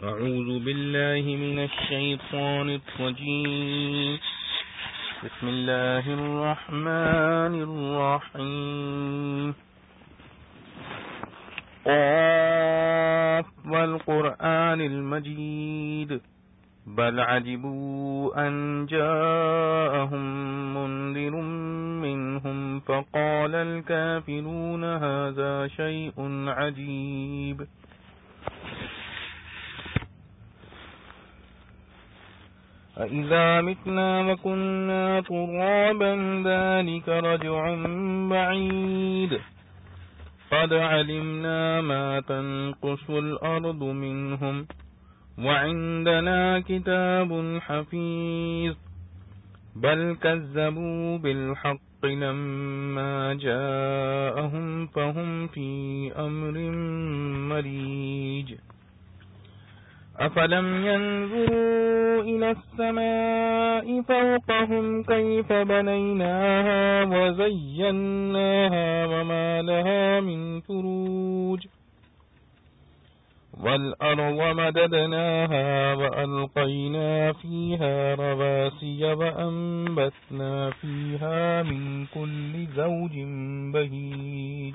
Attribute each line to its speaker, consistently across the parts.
Speaker 1: أعوذ بالله من الشيطان الرجيم. بسم الله الرحمن الرحيم. قاف والقرآن المجيد بل عجبوا أن جاءهم منذر منهم فقال الكافرون هذا شيء عجيب. أَإِذَا مِتْنَا وَكُنَّا تُرَابًا ذَلِكَ رَجْعٌ بَعِيدٌ قَدْ عَلِمْنَا مَا تَنقُصُ الْأَرْضُ مِنْهُمْ وَعِندَنَا كِتَابٌ حَفِيظٌ بَلْ كَذَّبُوا بِالْحَقِّ لَمَّا جَاءَهُمْ فَهُمْ فِي أَمْرٍ مَرِيجٍ. أَفَلَمْ يَنْظُرُوا إِلَى السَّمَاءِ فَوْقَهُمْ كَيْفَ بَنَيْنَاهَا وَزَيَّنَّاهَا وَمَا لَهَا مِنْ فُرُوجٍ وَالْأَرْضَ مَدَدْنَاهَا وَأَلْقَيْنَا فِيهَا رَوَاسِيَ وَأَنبَتْنَا فِيهَا مِنْ كُلِّ زَوْجٍ بَهِيجٍ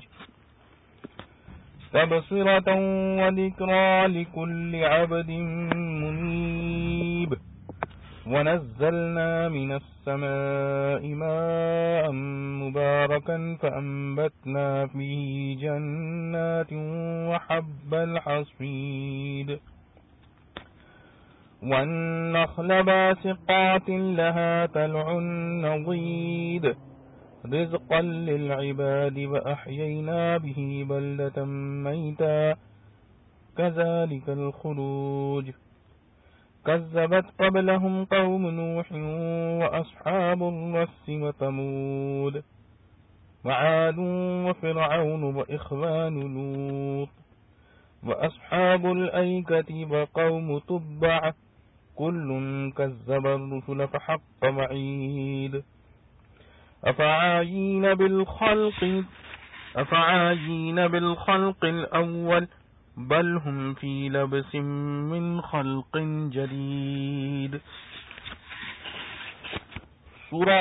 Speaker 1: تبصرة وذكرى لكل عبد منيب. ونزلنا من السماء ماء مباركا فأنبتنا فيه جنات وحب الحصيد والنخل باسقات لها طلع نضيد رزقا للعباد وأحيينا به بلدة ميتا كذلك الخروج. كذبت قبلهم قوم نوح وأصحاب الرس وثمود وعاد وفرعون وإخوان لوط وأصحاب الأيكة وقوم تبع كل كذب الرسل فحق وعيد. أفعايين بالخلق الأول بل هم في لبس من خلق جديد. سورہ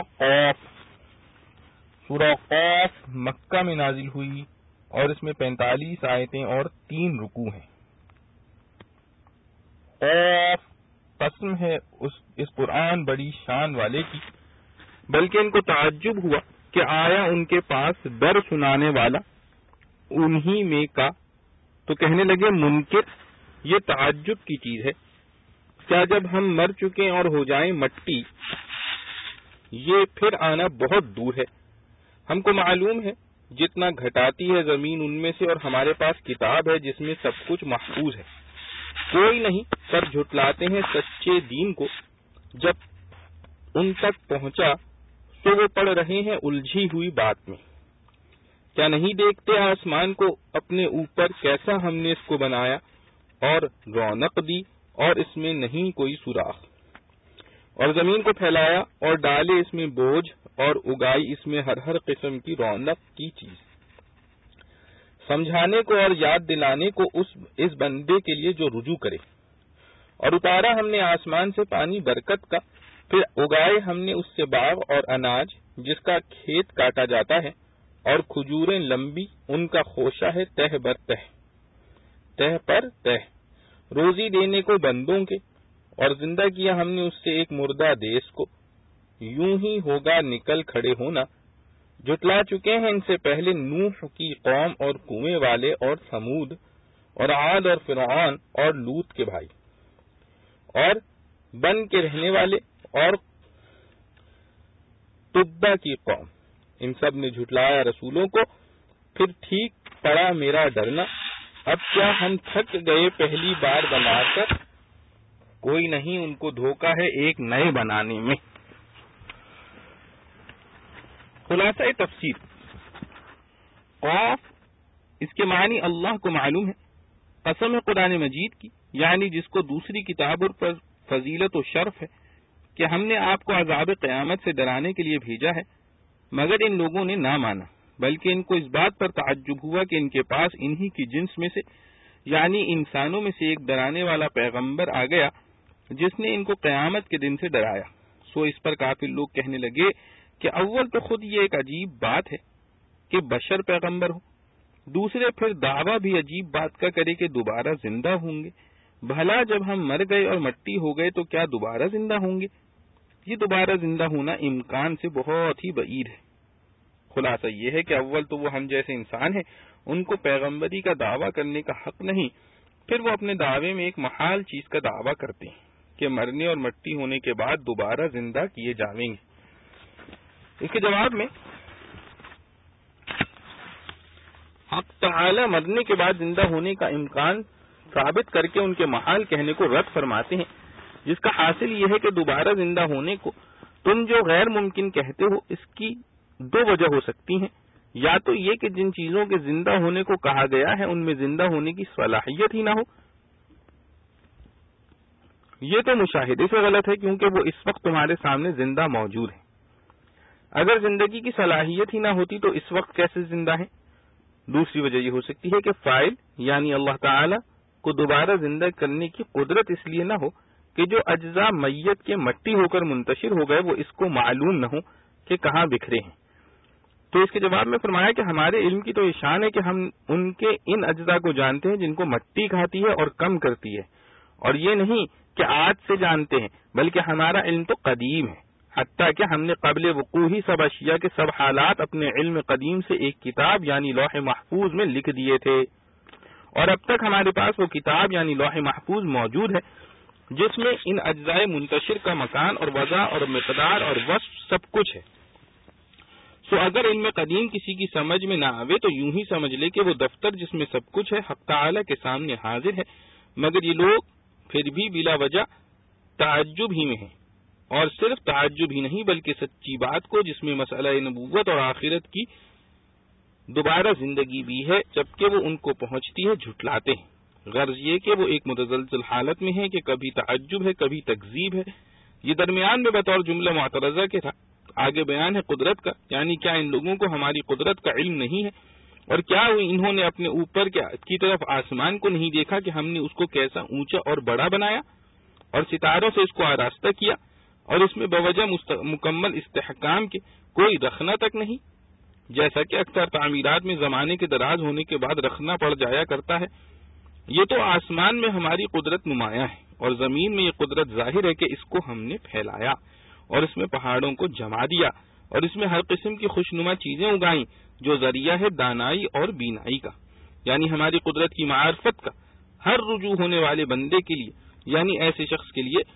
Speaker 1: قاف مکہ میں نازل ہوئی اور اس میں 45 آیتیں اور 3 رکوع ہیں. قاف قسم ہے اس قرآن بڑی شان والے کی، بلکہ ان کو تعجب ہوا کہ آیا ان کے پاس در سنانے والا انہی میں کا، تو کہنے لگے منکر یہ تعجب کی چیز ہے، کیا جب ہم مر چکے اور ہو جائیں مٹی یہ پھر آنا بہت دور ہے. ہم کو معلوم ہے جتنا گھٹاتی ہے زمین ان میں سے، اور ہمارے پاس کتاب ہے جس میں سب کچھ محفوظ ہے. کوئی نہیں پر جھٹلاتے ہیں سچے دین کو، جب ان تک پہنچا تو وہ پڑھ رہے ہیں الجھی ہوئی بات میں. کیا نہیں دیکھتے آسمان کو اپنے اوپر کیسا ہم نے اس کو بنایا اور رونق دی، اور اس میں نہیں کوئی سوراخ، اور زمین کو پھیلایا اور ڈالے اس میں بوجھ، اور اگائی اس میں ہر قسم کی رونق کی چیز. سمجھانے کو اور یاد دلانے کو اس بندے کے لیے جو رجوع کرے. اور اتارا ہم نے آسمان سے پانی برکت کا، پھر اگائے ہم نے اس سے باغ اور اناج جس کا کھیت کاٹا جاتا ہے، اور کھجوریں لمبی ان کا خوشہ ہے تہ بر تہ، تہ پر تہ، روزی دینے کو بندوں کے. اور زندہ کیا ہم نے اس سے ایک مردہ دیس کو، یوں ہی ہوگا نکل کھڑے ہونا. جھٹلا چکے ہیں ان سے پہلے نوح کی قوم اور کنویں والے اور ثمود اور عاد اور فرعون اور لوط کے بھائی، اور بن کے رہنے والے اور تبا کی قوم. ان سب نے جھٹلایا رسولوں کو، پھر ٹھیک پڑا میرا ڈرنا. اب کیا ہم تھک گئے پہلی بار بنا کر، کوئی نہیں ان کو دھوکہ ہے ایک نئے بنانے میں. خلاصہ تفسیر. قاف اس کے معنی اللہ کو معلوم ہے، قسم ہے قرآن مجید کی، یعنی جس کو دوسری کتابوں پر فضیلت و شرف ہے کہ ہم نے آپ کو عذاب قیامت سے ڈرانے کے لیے بھیجا ہے، مگر ان لوگوں نے نہ مانا، بلکہ ان کو اس بات پر تعجب ہوا کہ ان کے پاس انہی کی جنس میں سے یعنی انسانوں میں سے ایک ڈرانے والا پیغمبر آ گیا جس نے ان کو قیامت کے دن سے ڈرایا۔ سو اس پر کافر لوگ کہنے لگے کہ اول تو خود یہ ایک عجیب بات ہے کہ بشر پیغمبر ہو، دوسرے پھر دعویٰ بھی عجیب بات کا کرے کہ دوبارہ زندہ ہوں گے۔ بھلا جب ہم مر گئے اور مٹی ہو گئے تو کیا دوبارہ زندہ ہوں گے؟ یہ دوبارہ زندہ ہونا امکان سے بہت ہی بعید ہے۔ خلاصہ یہ ہے کہ اول تو وہ ہم جیسے انسان ہیں، ان کو پیغمبری کا دعویٰ کرنے کا حق نہیں، پھر وہ اپنے دعوے میں ایک محال چیز کا دعویٰ کرتے ہیں کہ مرنے اور مٹی ہونے کے بعد دوبارہ زندہ کیے جائیں گے۔ اس کے جواب میں حق تعالی مرنے کے بعد زندہ ہونے کا امکان ثابت کر کے ان کے محال کہنے کو رد فرماتے ہیں، جس کا حاصل یہ ہے کہ دوبارہ زندہ ہونے کو تم جو غیر ممکن کہتے ہو، اس کی دو وجہ ہو سکتی ہیں۔ یا تو یہ کہ جن چیزوں کے زندہ ہونے کو کہا گیا ہے ان میں زندہ ہونے کی صلاحیت ہی نہ ہو۔ یہ تو مشاہدے سے غلط ہے کیونکہ وہ اس وقت تمہارے سامنے زندہ موجود ہیں۔ اگر زندگی کی صلاحیت ہی نہ ہوتی تو اس وقت کیسے زندہ ہیں؟ دوسری وجہ یہ ہو سکتی ہے کہ فاعل یعنی اللہ تعالی کو دوبارہ زندہ کرنے کی قدرت اس لیے نہ ہو کہ جو اجزاء میت کے مٹی ہو کر منتشر ہو گئے وہ اس کو معلوم نہ ہو کہ کہاں بکھرے ہیں۔ تو اس کے جواب میں فرمایا کہ ہمارے علم کی تو یہ شان ہے کہ ہم ان کے ان اجزاء کو جانتے ہیں جن کو مٹی کھاتی ہے اور کم کرتی ہے، اور یہ نہیں کہ آج سے جانتے ہیں، بلکہ ہمارا علم تو قدیم ہے، حتیٰ کہ ہم نے قبل وقوع ہی سب اشیاء کے سب حالات اپنے علم قدیم سے ایک کتاب یعنی لوح محفوظ میں لکھ دیے تھے، اور اب تک ہمارے پاس وہ کتاب یعنی لوح محفوظ موجود ہے جس میں ان اجزاء منتشر کا مکان اور وضع اور مقدار اور وصف سب کچھ ہے۔ سو اگر علم قدیم کسی کی سمجھ میں نہ آوے تو یوں ہی سمجھ لے کہ وہ دفتر جس میں سب کچھ ہے حق تعالی کے سامنے حاضر ہے، مگر یہ لوگ پھر بھی بلا وجہ تعجب ہی میں ہیں، اور صرف تعجب ہی نہیں بلکہ سچی بات کو جس میں مسئلہ نبوت اور آخرت کی دوبارہ زندگی بھی ہے جبکہ وہ ان کو پہنچتی ہے جھٹلاتے ہیں۔ غرض یہ کہ وہ ایک متزلزل حالت میں ہے کہ کبھی تعجب ہے کبھی تکذیب ہے۔ یہ درمیان میں بطور جملہ معترضہ کے تھا۔ آگے بیان ہے قدرت کا، یعنی کیا ان لوگوں کو ہماری قدرت کا علم نہیں ہے، اور کیا انہوں نے اپنے اوپر کی طرف آسمان کو نہیں دیکھا کہ ہم نے اس کو کیسا اونچا اور بڑا بنایا اور ستاروں سے اس کو آراستہ کیا، اور اس میں بوجہ مکمل استحکام کے کوئی رکھنا تک نہیں، جیسا کہ اکثر تعمیرات میں زمانے کے دراز ہونے کے بعد رکھنا پڑ جایا کرتا ہے۔ یہ تو آسمان میں ہماری قدرت نمایاں ہے، اور زمین میں یہ قدرت ظاہر ہے کہ اس کو ہم نے پھیلایا اور اس میں پہاڑوں کو جما دیا اور اس میں ہر قسم کی خوشنما چیزیں اگائیں جو ذریعہ ہے دانائی اور بینائی کا، یعنی ہماری قدرت کی معرفت کا ہر رجوع ہونے والے بندے کے لیے، یعنی ایسے شخص کے لیے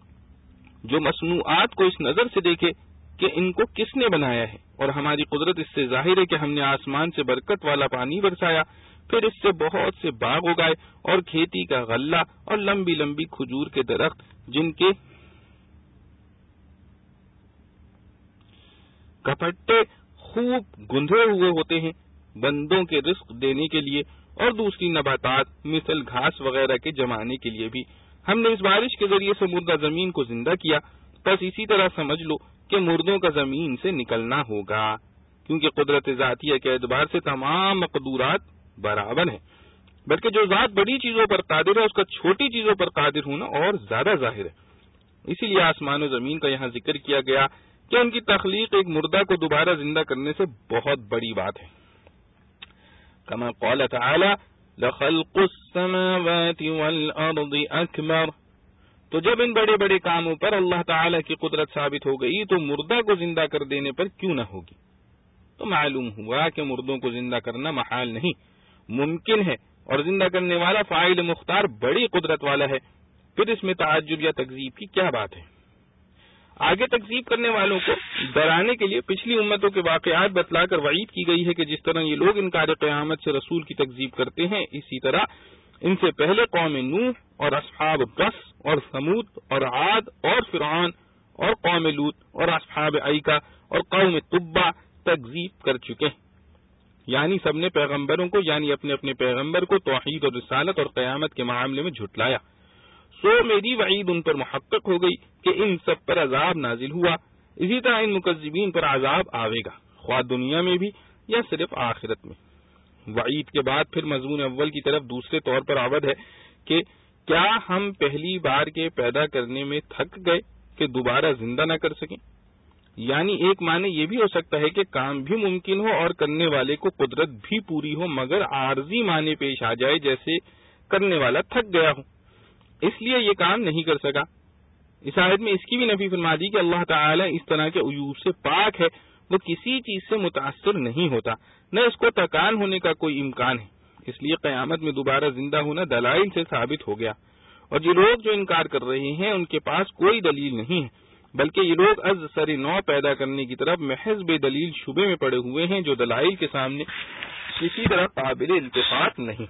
Speaker 1: جو مصنوعات کو اس نظر سے دیکھے کہ ان کو کس نے بنایا ہے، اور ہماری قدرت اس سے ظاہر ہے کہ ہم نے آسمان سے برکت والا پانی برسایا، پھر اس سے بہت سے باغ اگائے اور کھیتی کا غلہ اور لمبی لمبی کھجور کے درخت جن کے کپٹے خوب گندھے ہوئے ہوتے ہیں بندوں کے رزق دینے کے لیے، اور دوسری نباتات مثل گھاس وغیرہ کے جمانے کے لیے بھی۔ ہم نے اس بارش کے ذریعے سے مردہ زمین کو زندہ کیا، بس اسی طرح سمجھ لو کہ مردوں کا زمین سے نکلنا ہوگا، کیونکہ قدرت ذاتیہ کے اعتبار سے تمام مقدورات برابر ہیں، بلکہ جو ذات بڑی چیزوں پر قادر ہے اس کا چھوٹی چیزوں پر قادر ہونا اور زیادہ ظاہر ہے۔ اسی لیے آسمان و زمین کا یہاں ذکر کیا گیا کہ ان کی تخلیق ایک مردہ کو دوبارہ زندہ کرنے سے بہت بڑی بات ہے۔ کما قال تعالی لخلق السماوات والارض اکبر، تو جب ان بڑے بڑے کاموں پر اللہ تعالی کی قدرت ثابت ہو گئی تو مردہ کو زندہ کر دینے پر کیوں نہ ہوگی؟ تو معلوم ہوا کہ مردوں کو زندہ کرنا محال نہیں، ممکن ہے، اور زندہ کرنے والا فاعل مختار بڑی قدرت والا ہے، پھر اس میں تعجب یا تکذیب کی کیا بات ہے؟ آگے تکذیب کرنے والوں کو ڈرانے کے لیے پچھلی امتوں کے واقعات بتلا کر وعید کی گئی ہے کہ جس طرح یہ لوگ انکار قیامت سے رسول کی تکذیب کرتے ہیں، اسی طرح ان سے پہلے قوم نوح اور اصحاب قص اور ثمود اور عاد اور فرعون اور قوم لوط اور اصحاب ایکا اور قوم تبع تکذیب کر چکے ہیں، یعنی سب نے پیغمبروں کو یعنی اپنے اپنے پیغمبر کو توحید اور رسالت اور قیامت کے معاملے میں جھٹلایا۔ سو میری وعید ان پر محقق ہو گئی کہ ان سب پر عذاب نازل ہوا، اسی طرح ان مکذبین پر عذاب آوے گا، خواہ دنیا میں بھی یا صرف آخرت میں۔ وعید کے بعد پھر مضمون اول کی طرف دوسرے طور پر آمد ہے کہ کیا ہم پہلی بار کے پیدا کرنے میں تھک گئے کہ دوبارہ زندہ نہ کر سکیں؟ یعنی ایک معنی یہ بھی ہو سکتا ہے کہ کام بھی ممکن ہو اور کرنے والے کو قدرت بھی پوری ہو، مگر عارضی معنی پیش آ جائے جیسے کرنے والا تھک گیا ہو اس لیے یہ کام نہیں کر سکا۔ اس آیت میں اس کی بھی نفی فرما دی کہ اللہ تعالی اس طرح کے عیوب سے پاک ہے، وہ کسی چیز سے متاثر نہیں ہوتا، نہ اس کو تکان ہونے کا کوئی امکان ہے، اس لیے قیامت میں دوبارہ زندہ ہونا دلائل سے ثابت ہو گیا۔ اور یہ لوگ جو انکار کر رہے ہیں ان کے پاس کوئی دلیل نہیں ہے، بلکہ یہ لوگ از سر نو پیدا کرنے کی طرف محض بے دلیل شبے میں پڑے ہوئے ہیں جو دلائل کے سامنے کسی طرح قابل التفات نہیں۔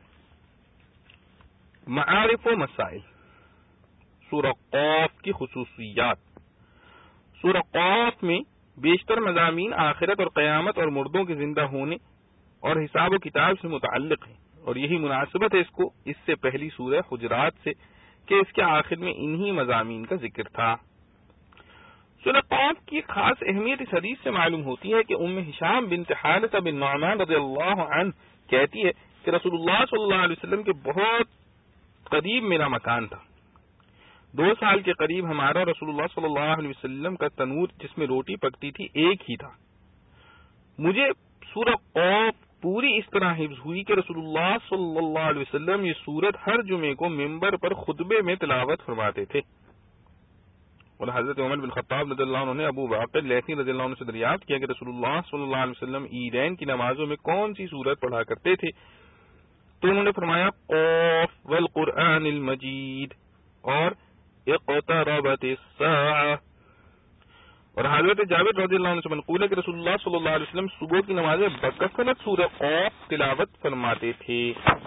Speaker 1: معارف و مسائل، سورہ قاف کی خصوصیات۔ سورہ قاف میں بیشتر مضامین آخرت اور قیامت اور مردوں کے زندہ ہونے اور حساب و کتاب سے متعلق ہیں، اور یہی مناسبت ہے اس سے پہلی سورہ حجرات سے کہ اس کے آخر میں انہی مضامین کا ذکر تھا۔ سورہ قاف کی خاص اہمیت اس حدیث سے معلوم ہوتی ہے کہ ام ہشام بنت حارثہ بن نعمان رضی اللہ عنہ کہتی ہے کہ رسول اللہ صلی اللہ علیہ وسلم کے بہت قریب میرا مکان تھا، 2 سال کے قریب ہمارا رسول اللہ صلی اللہ علیہ وسلم کا تنور جس میں روٹی پکتی تھی ایک ہی تھا۔ مجھے سورہ قاف پوری اس طرح حفظ ہوئی کہ رسول اللہ صلی اللہ علیہ وسلم یہ سورت ہر جمعے کو ممبر پر خطبے میں تلاوت فرماتے تھے۔ اور حضرت عمر بن خطاب رضی اللہ عنہ نے ابو واقد لیثی رضی اللہ عنہ سے دریافت کیا کہ رسول اللہ صلی اللہ علیہ وسلم عیدین کی نمازوں میں کون سی سورت پڑھا کرتے تھے؟ تو انہوں نے فرمایا قاف والقرآن المجید اور اقتربت الساعہ۔ اور حضرت جابر رضی اللہ عنہ سے منقول ہے کہ رسول اللہ صلی اللہ علیہ وسلم صبح کی نمازیں بکثرت سورہ قاف تلاوت فرماتے تھے۔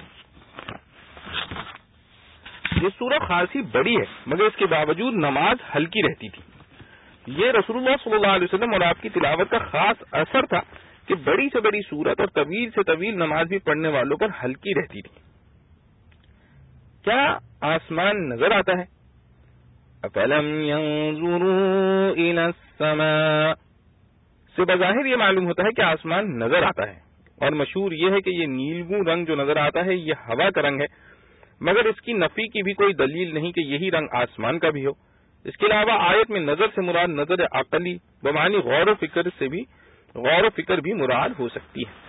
Speaker 1: یہ سورہ خاصی بڑی ہے مگر اس کے باوجود نماز ہلکی رہتی تھی۔ یہ رسول اللہ صلی اللہ علیہ وسلم اور آپ کی تلاوت کا خاص اثر تھا کہ بڑی سے بڑی سورت اور طویل سے طویل نماز بھی پڑھنے والوں پر ہلکی رہتی تھی۔ کیا آسمان نظر آتا ہے؟ أَفَلَمْ يَنظُرُوا إِلَى السَّمَاءِ سے بظاہر یہ معلوم ہوتا ہے کہ آسمان نظر آتا ہے، اور مشہور یہ ہے کہ یہ نیلگوں رنگ جو نظر آتا ہے یہ ہوا کا رنگ ہے، مگر اس کی نفی کی بھی کوئی دلیل نہیں کہ یہی رنگ آسمان کا بھی ہو۔ اس کے علاوہ آیت میں نظر سے مراد نظر عقلی بمعنی غور و فکر بھی مراد ہو سکتی ہے۔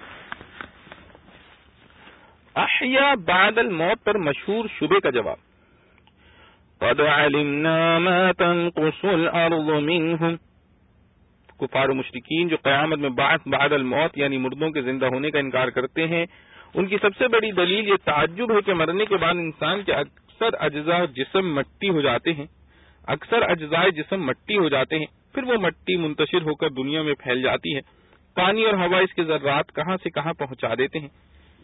Speaker 1: احیا بعد الموت پر مشہور شبے کا جواب، قد علمنا ما تنقص الارض منهم۔ کفار و مشرکین جو قیامت میں بعث بعد الموت یعنی مردوں کے زندہ ہونے کا انکار کرتے ہیں، ان کی سب سے بڑی دلیل یہ تعجب ہے کہ مرنے کے بعد انسان کے اکثر اجزاء جسم مٹی ہو جاتے ہیں، پھر وہ مٹی منتشر ہو کر دنیا میں پھیل جاتی ہے، پانی اور ہوا اس کے ذرات کہاں سے کہاں پہنچا دیتے ہیں۔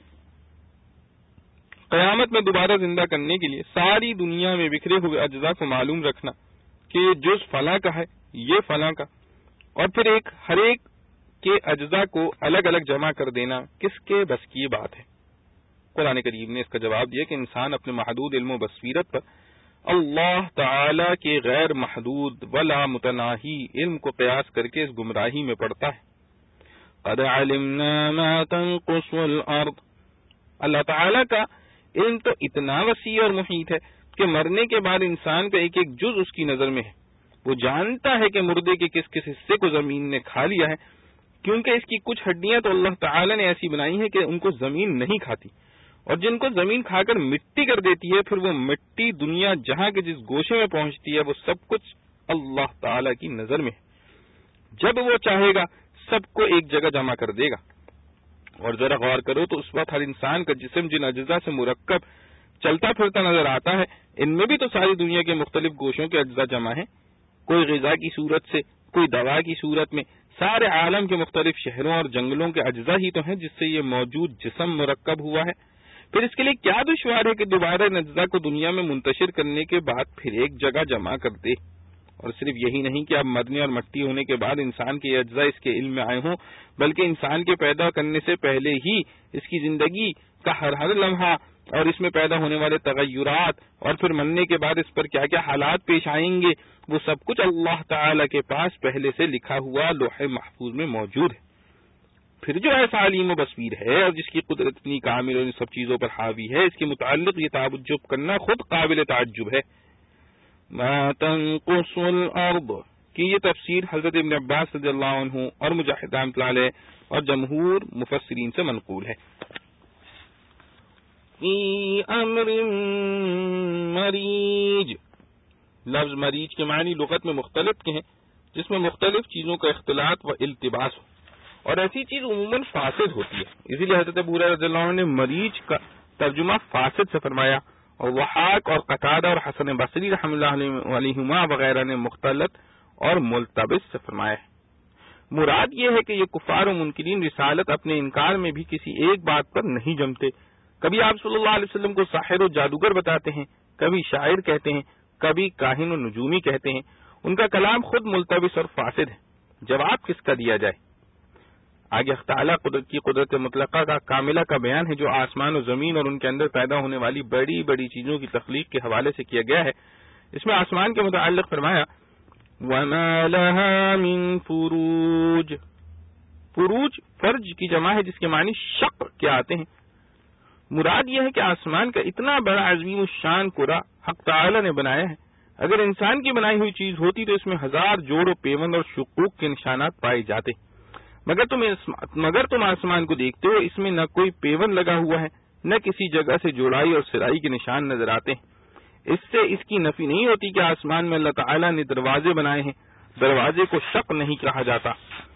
Speaker 1: قیامت میں دوبارہ زندہ کرنے کے لیے ساری دنیا میں بکھرے ہوئے اجزاء کو معلوم رکھنا کہ یہ جز فلاں کا ہے، یہ فلاں کا، اور پھر ہر ایک کے اجزاء کو الگ الگ جمع کر دینا کس کے بس کی بات ہے؟ قرآن کریم نے اس کا جواب دیا کہ انسان اپنے محدود علم و بصیرت پر اللہ تعالی کے غیر محدود ولا متناہی علم کو قیاس کر کے اس گمراہی میں پڑتا ہے۔ قد علمنا ما تنقص الارض، اللہ تعالی کا علم تو اتنا وسیع اور محیط ہے کہ مرنے کے بعد انسان کا ایک ایک جز اس کی نظر میں ہے۔ وہ جانتا ہے کہ مردے کے کس کس حصے کو زمین نے کھا لیا ہے، کیونکہ اس کی کچھ ہڈیاں تو اللہ تعالی نے ایسی بنائی ہیں کہ ان کو زمین نہیں کھاتی، اور جن کو زمین کھا کر مٹی کر دیتی ہے، پھر وہ مٹی دنیا جہاں کے جس گوشے میں پہنچتی ہے وہ سب کچھ اللہ تعالی کی نظر میں ہے۔ جب وہ چاہے گا سب کو ایک جگہ جمع کر دے گا۔ اور ذرا غور کرو تو اس وقت ہر انسان کا جسم جن اجزاء سے مرکب چلتا پھرتا نظر آتا ہے، ان میں بھی تو ساری دنیا کے مختلف گوشوں کے اجزاء جمع ہیں، کوئی غذا کی صورت سے، کوئی دوا کی صورت میں، سارے عالم کے مختلف شہروں اور جنگلوں کے اجزاء ہی تو ہیں جس سے یہ موجود جسم مرکب ہوا ہے۔ پھر اس کے لیے کیا دشوار ہے کہ دوبارہ ان اجزاء کو دنیا میں منتشر کرنے کے بعد پھر ایک جگہ جمع کر دے۔ اور صرف یہی نہیں کہ اب مرنے اور مٹی ہونے کے بعد انسان کے یہ اجزاء اس کے علم میں آئے ہوں، بلکہ انسان کے پیدا کرنے سے پہلے ہی اس کی زندگی کا ہر لمحہ اور اس میں پیدا ہونے والے تغیرات اور پھر مرنے کے بعد اس پر کیا کیا حالات پیش آئیں گے، وہ سب کچھ اللہ تعالی کے پاس پہلے سے لکھا ہوا لوح محفوظ میں موجود ہے۔ پھر جو ایسا علیم و بصیر ہے اور جس کی قدرت اتنی کامل اور ان سب چیزوں پر حاوی ہے، اس کے متعلق یہ تعجب کرنا خود قابل تعجب ہے۔ ما تنقص الارض کی یہ تفسیر حضرت ابن عباس رضی اللہ عنہ اور مجاہد رحمۃ اللہ علیہ اور جمہور مفسرین سے منقول ہے۔ فی امر مریج، لفظ مریج کے معنی لغت میں مختلف کے ہیں، جس میں مختلف چیزوں کا اختلاط و التباس ہو، اور ایسی چیز عموماً فاسد ہوتی ہے، اسی لیے حضرت ابو ہریرہ رضی اللہ عنہ نے مریج کا ترجمہ فاسد سے فرمایا، اور وحاق اور قتادہ اور حسن بصری رحمۃ اللہ علیہما وغیرہ نے مختلط اور ملتبس سے فرمایا ہے۔ مراد یہ ہے کہ یہ کفار و منکرین رسالت اپنے انکار میں بھی کسی ایک بات پر نہیں جمتے، کبھی آپ صلی اللہ علیہ وسلم کو ساحر و جادوگر بتاتے ہیں، کبھی شاعر کہتے ہیں، کبھی کاہن و نجومی کہتے ہیں، ان کا کلام خود ملتبس اور فاسد ہے، جواب کس کا دیا جائے؟ آگے تعالیٰ قدرت کی قدرت مطلقہ کا کاملہ کا بیان ہے جو آسمان و زمین اور ان کے اندر پیدا ہونے والی بڑی بڑی چیزوں کی تخلیق کے حوالے سے کیا گیا ہے۔ اس میں آسمان کے متعلق فرمایا وَمَا لَهَا مِن فُرُوجٍ، فروج فرج کی جمع ہے جس کے معنی شق کے آتے ہیں۔ مراد یہ ہے کہ آسمان کا اتنا بڑا عظیم الشان کرہ حق تعالی نے بنایا ہے، اگر انسان کی بنائی ہوئی چیز ہوتی تو اس میں ہزار جوڑ و پیوند اور شقوق کے نشانات پائے جاتے، مگر تم آسمان کو دیکھتے ہو، اس میں نہ کوئی پیوند لگا ہوا ہے، نہ کسی جگہ سے جوڑائی اور سرائی کے نشان نظر آتے ہیں۔ اس سے اس کی نفی نہیں ہوتی کہ آسمان میں اللہ تعالیٰ نے دروازے بنائے ہیں، دروازے کو شق نہیں کہا جاتا۔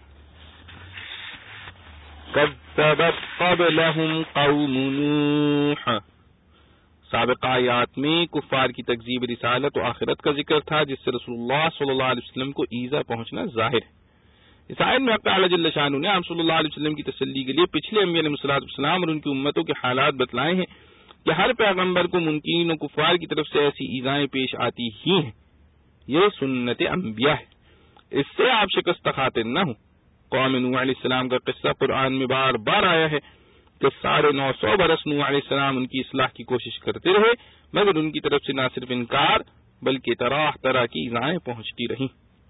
Speaker 1: کذبت قبلہم قوم نوح، سابقہ آیات میں کفار کی تکذیب رسالت و آخرت کا ذکر تھا، جس سے رسول اللہ صلی اللہ علیہ وسلم کو ایذا پہنچنا ظاہر ہے۔ اس آیت میں تعالیٰ جل شانہ نے آپ صلی اللہ علیہ وسلم کی تسلی کے لیے پچھلے انبیاء علیہ الصلوۃ والسلام اور ان کی امتوں کے حالات بتلائے ہیں کہ ہر پیغمبر کو منکرین و کفار کی طرف سے ایسی ایذائیں پیش آتی ہی ہیں، یہ سنت انبیاء ہے، اس سے آپ شکست خاطر نہ ہوں۔ قوم نوح علیہ السلام کا قصہ قرآن میں بار بار آیا ہے کہ 950 برس نوح علیہ السلام ان کی اصلاح کی کوشش کرتے رہے، مگر ان کی طرف سے نہ صرف انکار بلکہ طرح طرح کی ایذائیں پہنچتی رہیں۔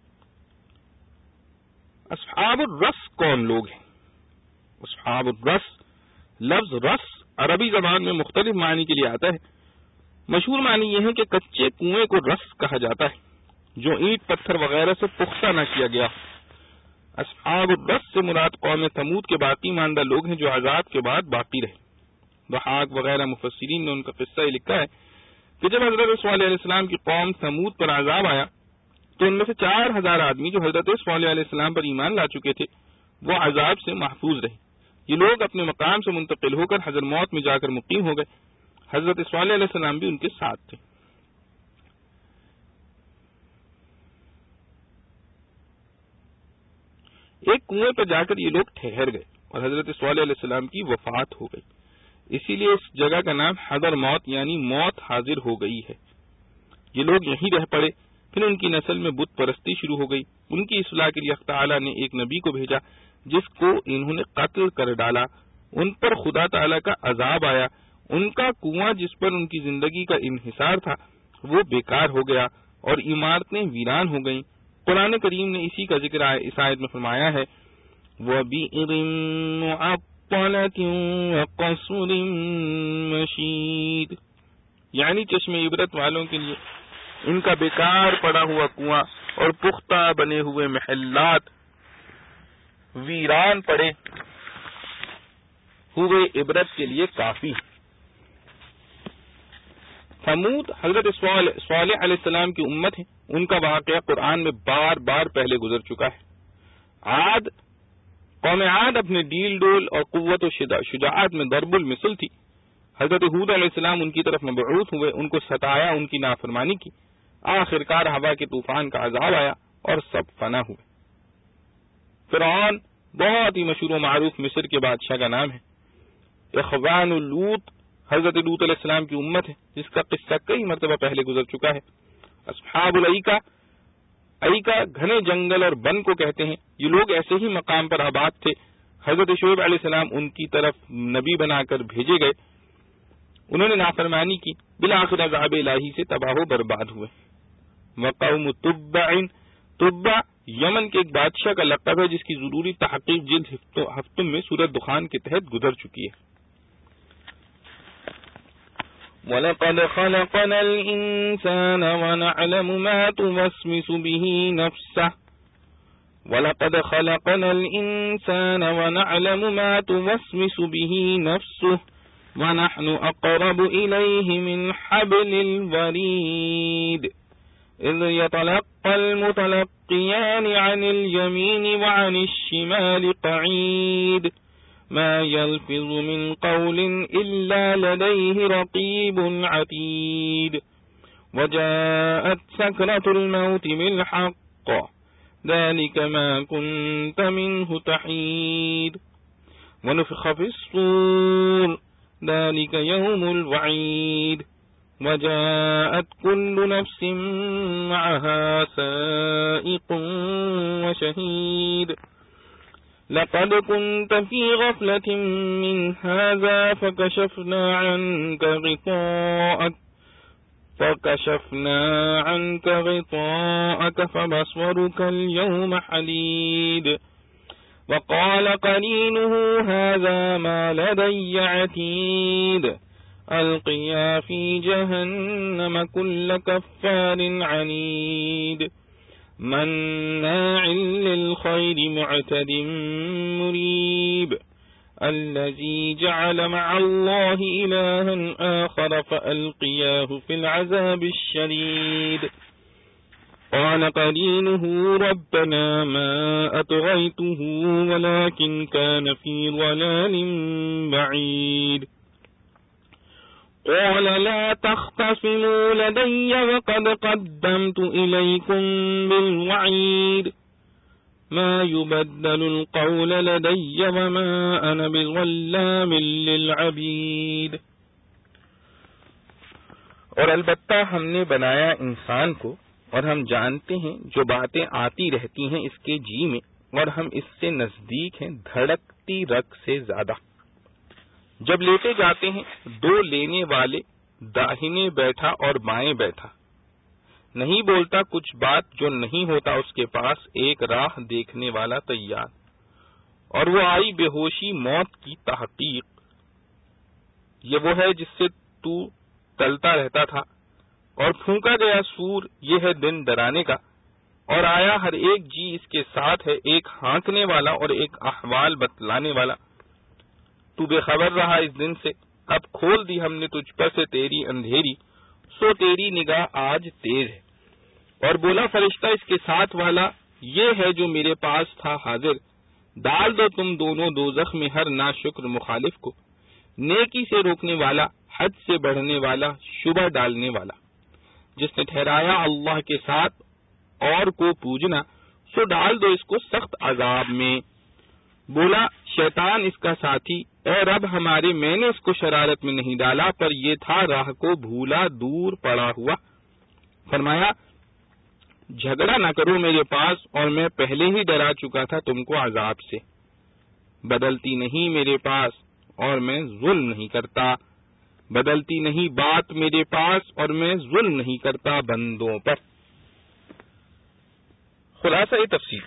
Speaker 1: اصحاب الرس کون لوگ ہیں؟ اصحاب الرس، لفظ رس عربی زبان میں مختلف معنی کے لیے آتا ہے۔ مشہور معنی یہ ہے کہ کچے کنویں کو رس کہا جاتا ہے جو اینٹ پتھر وغیرہ سے پختہ نہ کیا گیا۔ اصحاب الرس سے مراد قوم ثمود کے باقی ماندہ لوگ ہیں جو عذاب کے بعد باقی رہے۔ ضحاک وغیرہ مفسرین نے ان کا قصہ یہ لکھا ہے کہ جب حضرت صالح علیہ السلام کی قوم ثمود پر عذاب آیا تو ان میں سے 4000 آدمی جو حضرت صالح علیہ السلام پر ایمان لا چکے تھے وہ عذاب سے محفوظ رہے۔ یہ لوگ اپنے مقام سے منتقل ہو کر حضر موت میں جا کر مقیم ہو گئے۔ حضرت صالح علیہ السلام بھی ان کے ساتھ تھے۔ ایک کنویں پر جا کر یہ لوگ ٹھہر گئے اور حضرت صالح علیہ السلام کی وفات ہو گئی، اسی لیے اس جگہ کا نام حضر موت یعنی موت حاضر ہو گئی ہے۔ یہ لوگ یہیں رہ پڑے، پھر ان کی نسل میں بت پرستی شروع ہو گئی۔ ان کی اصلاح کے لیے اللہ تعالیٰ نے ایک نبی کو بھیجا جس کو انہوں نے قتل کر ڈالا، ان پر خدا تعالیٰ کا عذاب آیا، ان کا کنواں جس پر ان کی زندگی کا انحصار تھا وہ بیکار ہو گیا اور عمارتیں ویران ہو گئیں۔ قرآن کریم نے اسی کا ذکر اس آیت میں فرمایا ہے وَبِئْرٍ مُّعَطَّلَةٍ وَقَصْرٍ مَّشِيدٍ، یعنی چشم عبرت والوں کے لیے ان کا بیکار پڑا ہوا کنواں اور پختہ بنے ہوئے محلات ویران پڑے ہوئے عبرت کے لیے کافی۔ ثمود حضرت صالح علیہ السلام کی امت ہے، ان کا واقعہ قرآن میں بار بار پہلے گزر چکا ہے۔ قوم عاد اپنے ڈیل ڈول اور قوت و شجاعت میں ضرب المثل تھی۔ حضرت ہود علیہ السلام ان کی طرف مبعوث ہوئے، ان کو ستایا، ان کی نافرمانی کی، آخرکار ہوا کے طوفان کا عذاب آیا اور سب فنا ہوئے۔ فرعون بہت ہی مشہور و معروف مصر کے بادشاہ کا نام ہے۔ اخوان لوط حضرت لوط علیہ السلام کی امت ہے جس کا قصہ کئی مرتبہ پہلے گزر چکا ہے۔ اصحاب الایکا، ایکا گھنے جنگل اور بن کو کہتے ہیں، یہ لوگ ایسے ہی مقام پر آباد تھے۔ حضرت شعیب علیہ السلام ان کی طرف نبی بنا کر بھیجے گئے، انہوں نے نافرمانی کی، بالآخر عذاب الہی سے تباہ و برباد ہوئے۔ وقوم تبع، تبع یمن کے ایک بادشاہ کا لقب ہے جس کی ضروری تحقیق جلد ہفتوں میں سورۃ دخان کے تحت گزر چکی ہے. وَلَقَدْ خَلَقْنَا الْإِنسَانَ وَنَعْلَمُ مَا تُوَسْوِسُ بِهِ نَفْسُهُ وَلَقَدْ خَلَقْنَا الْإِنسَانَ وَنَعْلَمُ مَا تُوَسْوِسُ بِهِ نَفْسُهُ وَنَحْنُ أَقْرَبُ إِلَيْهِ مِنْ حَبْلِ الْوَرِيدِ إِذْ يَتَلَقَّى الْمُتَلَقِّيَانِ عَنِ الْيَمِينِ وَعَنِ الشِّمَالِ قَعِيدٌ مَا يَلْفِظُ مِنْ قَوْلٍ إِلَّا لَدَيْهِ رَقِيبٌ عَتِيدٌ وَجَاءَتْ سَكْرَةُ الْمَوْتِ بِالْحَقِّ ذَلِكَ مَا كُنْتَ مِنْهُ تَحِيدُ وَنُفِخَ فِي الصُّورِ ذَلِكَ يَوْمُ الْوَعِيدِ وَجَاءَتْ كُلُّ نَفْسٍ مَعَهَا سَائِقٌ وَشَهِيدٌ لَقَدْ كُنْتَ فِي غَفْلَةٍ مِّنْ هَذَا فَكَشَفْنَا عَنْكَ غِطَاءَكَ فَبَصَرُكَ الْيَوْمَ حَدِيدٌ وَقَالَ قَرِينُهُ هَذَا مَا لَدَيَّ عَتِيدٌ أَلْقِيَا فِي جَهَنَّمَ كُلَّ كَفَّارٍ عَنِيدٍ مَنَّاعٍ لِلْخَيْرِ مُعْتَدٍ مُرِيبٍ الَّذِي جَعَلَ مَعَ اللَّهِ إِلَٰهًا آخَرَ فَأَلْقِيَاهُ فِي الْعَذَابِ الشَّدِيدِ قَالَ قَرِينُهُ رَبَّنَا مَا أَطْغَيْتُهُ وَلَٰكِنْ كَانَ فِي ضَلَالٍ بَعِيدٍ قال لا تختصموا لدي وقد قدمت إليكم بالوعيد ما يبدل القول لدي وما أنا بظلام للعبيد. اور البتہ ہم نے بنایا انسان کو اور ہم جانتے ہیں جو باتیں آتی رہتی ہیں اس کے جی میں اور ہم اس سے نزدیک ہیں دھڑکتی رگ سے زیادہ. جب لیتے جاتے ہیں دو لینے والے داہنے بیٹھا اور بائیں بیٹھا نہیں بولتا کچھ بات جو نہیں ہوتا اس کے پاس ایک راہ دیکھنے والا تیار اور وہ آئی بے ہوشی موت کی تحقیق. یہ وہ ہے جس سے تو تلتا رہتا تھا اور پھونکا گیا سور یہ ہے دن ڈرانے کا اور آیا ہر ایک جی اس کے ساتھ ہے ایک ہانکنے والا اور ایک احوال بتلانے والا. تو بے خبر رہا اس دن سے اب کھول دی ہم نے تجھ پر سے تیری اندھیری سو تیری نگاہ آج تیز ہے. اور بولا فرشتہ اس کے ساتھ والا یہ ہے جو میرے پاس تھا حاضر ڈال دو تم دونوں دوزخ میں ہر ناشکر مخالف کو نیکی سے روکنے والا حد سے بڑھنے والا شبہ ڈالنے والا جس نے ٹھہرایا اللہ کے ساتھ اور کو پوجنا سو ڈال دو اس کو سخت عذاب میں. بولا شیطان اس کا ساتھی اے رب ہمارے میں نے اس کو شرارت میں نہیں ڈالا پر یہ تھا راہ کو بھولا دور پڑا ہوا. فرمایا جھگڑا نہ کرو میرے پاس اور میں پہلے ہی ڈرا چکا تھا تم کو عذاب سے. بدلتی نہیں میرے پاس اور میں ظلم نہیں کرتا بدلتی نہیں بات میرے پاس اور میں ظلم نہیں کرتا بندوں پر. خلاصہ تفسیر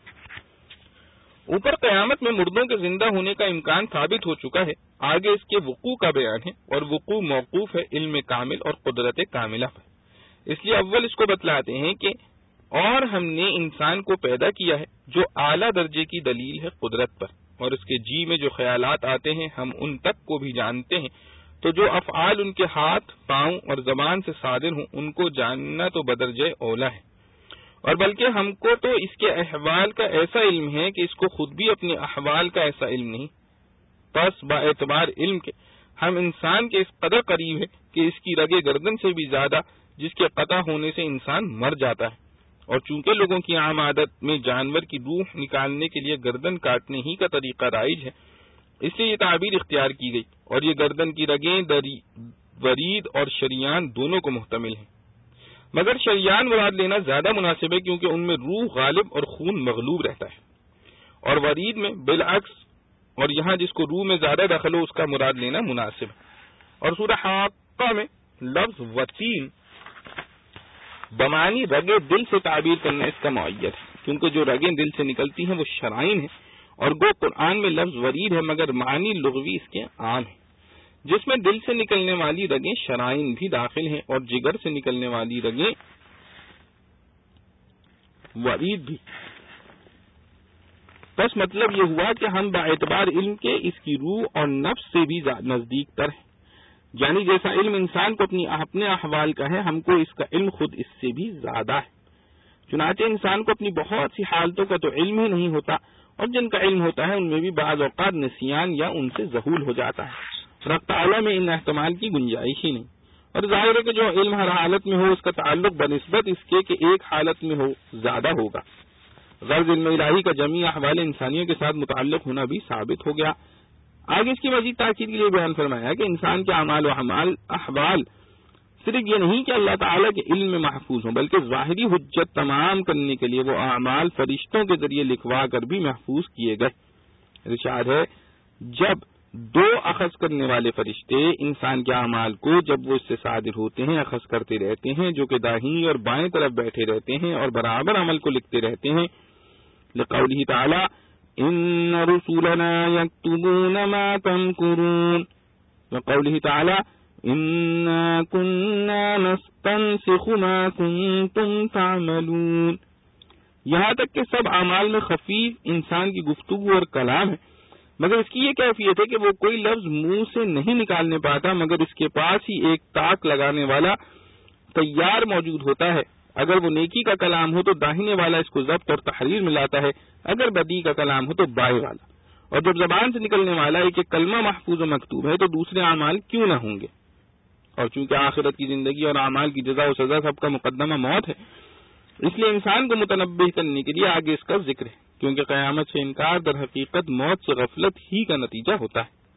Speaker 1: اوپر قیامت میں مردوں کے زندہ ہونے کا امکان ثابت ہو چکا ہے. آگے اس کے وقوع کا بیان ہے اور وقوع موقوف ہے علم کامل اور قدرت کاملہ پر. اس لیے اول اس کو بتلاتے ہیں کہ اور ہم نے انسان کو پیدا کیا ہے جو اعلیٰ درجے کی دلیل ہے قدرت پر اور اس کے جی میں جو خیالات آتے ہیں ہم ان تک کو بھی جانتے ہیں. تو جو افعال ان کے ہاتھ پاؤں اور زبان سے صادر ہوں ان کو جاننا تو بدرجہ اولا ہے اور بلکہ ہم کو تو اس کے احوال کا ایسا علم ہے کہ اس کو خود بھی اپنے احوال کا ایسا علم نہیں. پس با اعتبار علم کے ہم انسان کے اس قدر قریب ہے کہ اس کی رگے گردن سے بھی زیادہ جس کے قطع ہونے سے انسان مر جاتا ہے. اور چونکہ لوگوں کی عام عادت میں جانور کی روح نکالنے کے لیے گردن کاٹنے ہی کا طریقہ رائج ہے اس لیے یہ تعبیر اختیار کی گئی اور یہ گردن کی رگیں ورید اور شریان دونوں کو محتمل ہیں. مگر شریان مراد لینا زیادہ مناسب ہے کیونکہ ان میں روح غالب اور خون مغلوب رہتا ہے اور ورید میں بالعکس اور یہاں جس کو روح میں زیادہ دخل ہو اس کا مراد لینا مناسب ہے. اور سورہ حاقہ میں لفظ وتین بمانی رگے دل سے تعبیر کرنا اس کا معید ہے. کیونکہ جو رگیں دل سے نکلتی ہیں وہ شرائن ہیں، اور گو قرآن میں لفظ ورید ہے مگر معنی لغوی اس کے عام ہے، جس میں دل سے نکلنے والی رگیں شرائن بھی داخل ہیں اور جگر سے نکلنے والی رگیں ورید بھی۔ بس مطلب یہ ہوا کہ ہم باعتبار علم کے اس کی روح اور نفس سے بھی نزدیک تر ہیں، یعنی جیسا علم انسان کو اپنے احوال کا ہے، ہم کو اس کا علم خود اس سے بھی زیادہ ہے۔ چنانچہ انسان کو اپنی بہت سی حالتوں کا تو علم ہی نہیں ہوتا، اور جن کا علم ہوتا ہے ان میں بھی بعض اوقات نسیان یا ان سے ذہول ہو جاتا ہے۔ رب تعالیٰ میں ان احتمال کی گنجائش ہی نہیں، اور ظاہر ہے کہ جو علم ہر حالت میں ہو اس کا تعلق بنسبت اس کے کہ ایک حالت میں ہو زیادہ ہوگا۔ غرض علم الہی کا جمیع احوال انسانیوں کے ساتھ متعلق ہونا بھی ثابت ہو گیا۔ آگے اس کی مزید تاکید کے لیے بیان فرمایا کہ انسان کے اعمال و احوال صرف یہ نہیں کہ اللہ تعالیٰ کے علم میں محفوظ ہوں، بلکہ ظاہری حجت تمام کرنے کے لیے وہ اعمال فرشتوں کے ذریعے لکھوا کر بھی محفوظ کیے گئے۔ ارشاد ہے، جب دو اخذ کرنے والے فرشتے انسان کے اعمال کو جب وہ اس سے صادر ہوتے ہیں اخذ کرتے رہتے ہیں، جو کہ داہنی اور بائیں طرف بیٹھے رہتے ہیں اور برابر عمل کو لکھتے رہتے ہیں، لقوله تعالی ان رسولنا یکتبون ما تمکرون، وقوله تعالی انا كنا نستنسخ ما كنتم تعملون، یہاں تک کہ سب اعمال میں خفیف انسان کی گفتگو اور کلام ہے، مگر اس کی یہ کیفیت ہے کہ وہ کوئی لفظ منہ سے نہیں نکالنے پاتا مگر اس کے پاس ہی ایک تاک لگانے والا تیار موجود ہوتا ہے۔ اگر وہ نیکی کا کلام ہو تو داہنے والا اس کو ضبط اور تحریر میں لاتا ہے، اگر بدی کا کلام ہو تو بائیں والا، اور جب زبان سے نکلنے والا ایک ایک کلمہ محفوظ و مکتوب ہے تو دوسرے اعمال کیوں نہ ہوں گے؟ اور چونکہ آخرت کی زندگی اور اعمال کی جزا و سزا سب کا مقدمہ موت ہے، اس لیے انسان کو متنبہ کرنے کے لیے آگے اس کا ذکر ہے، کیونکہ قیامت سے انکار در حقیقت موت سے غفلت ہی کا نتیجہ ہوتا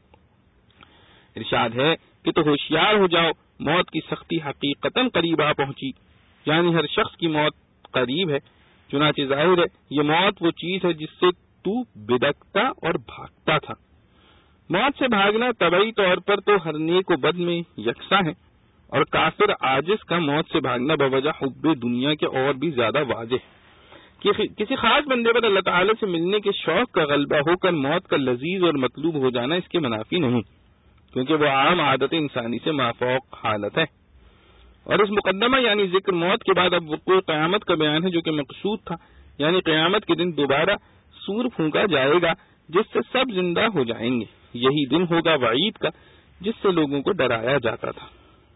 Speaker 1: ہے۔ ارشاد ہے کہ تو ہوشیار ہو جاؤ، موت کی سختی حقیقتاً قریب آ پہنچی، یعنی ہر شخص کی موت قریب ہے۔ چنانچہ ظاہر ہے یہ موت وہ چیز ہے جس سے تو بدکتا اور بھاگتا تھا۔ موت سے بھاگنا طبعی طور پر تو ہر نیک و بد میں یکساں ہے، اور کافر عاجز کا موت سے بھاگنا بوجہ حب دنیا کے اور بھی زیادہ واضح ہے۔ کسی خاص بندے پر اللہ تعالی سے ملنے کے شوق کا غلبہ ہو کر موت کا لذیذ اور مطلوب ہو جانا اس کے منافی نہیں، کیونکہ وہ عام عادت انسانی سے مافوق حالت ہے۔ اور اس مقدمہ یعنی ذکر موت کے بعد اب وقوع قیامت کا بیان ہے، جو کہ مقصود تھا، یعنی قیامت کے دن دوبارہ سور پھونکا جائے گا جس سے سب زندہ ہو جائیں گے۔ یہی دن ہوگا وعید کا جس سے لوگوں کو ڈرایا جاتا تھا۔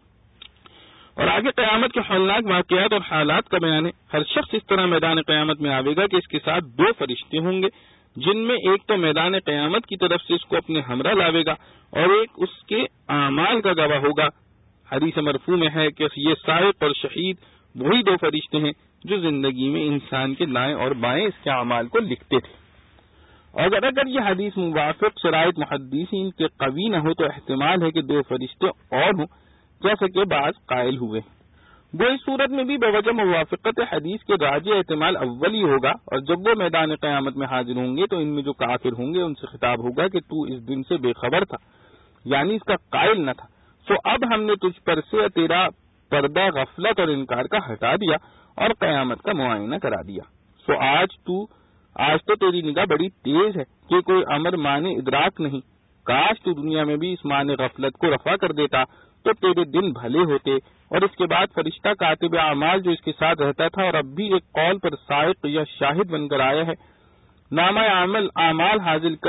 Speaker 1: اور آگے قیامت کے ہولناک واقعات اور حالات کا بیان ہے۔ ہر شخص اس طرح میدان قیامت میں آئے گا کہ اس کے ساتھ دو فرشتے ہوں گے، جن میں ایک تو میدان قیامت کی طرف سے اس کو اپنے ہمراہ لاوے گا اور ایک اس کے اعمال کا گواہ ہوگا۔ حدیث مرفوع میں ہے کہ یہ سائق اور شہید وہی دو فرشتے ہیں جو زندگی میں انسان کے دائیں اور بائیں اس کے اعمال کو لکھتے تھے۔ اور اگر یہ حدیث موافق شرائط محدثین کے قوی نہ ہو تو احتمال ہے کہ دو فرشتے اور ہوں، جیسا کہ بعض قائل ہوئے۔ وہ اس صورت میں بھی بوجہ موافقت حدیث کے راجح احتمال اول ہی ہوگا، اور جب وہ میدان قیامت میں حاضر ہوں گے تو ان میں جو کافر ہوں گے ان سے خطاب ہوگا کہ تو اس دن سے بے خبر تھا، یعنی اس کا قائل نہ تھا، سو اب ہم نے تجھ پر سے تیرا پردہ غفلت اور انکار کا ہٹا دیا اور قیامت کا معائنہ کرا دیا، سو آج تو تیری نگاہ بڑی تیز ہے کہ کوئی امر معنی ادراک نہیں، کاش تو دنیا میں بھی اس معنی غفلت کو رفع کر دیتا تو تیرے دن بھلے ہوتے۔ اور اس کے بعد فرشتہ کاتب اعمال جو اس کے ساتھ رہتا تھا اور اب بھی ایک قول پر سائق یا شاہد بن کر آیا ہے، نامہ اعمال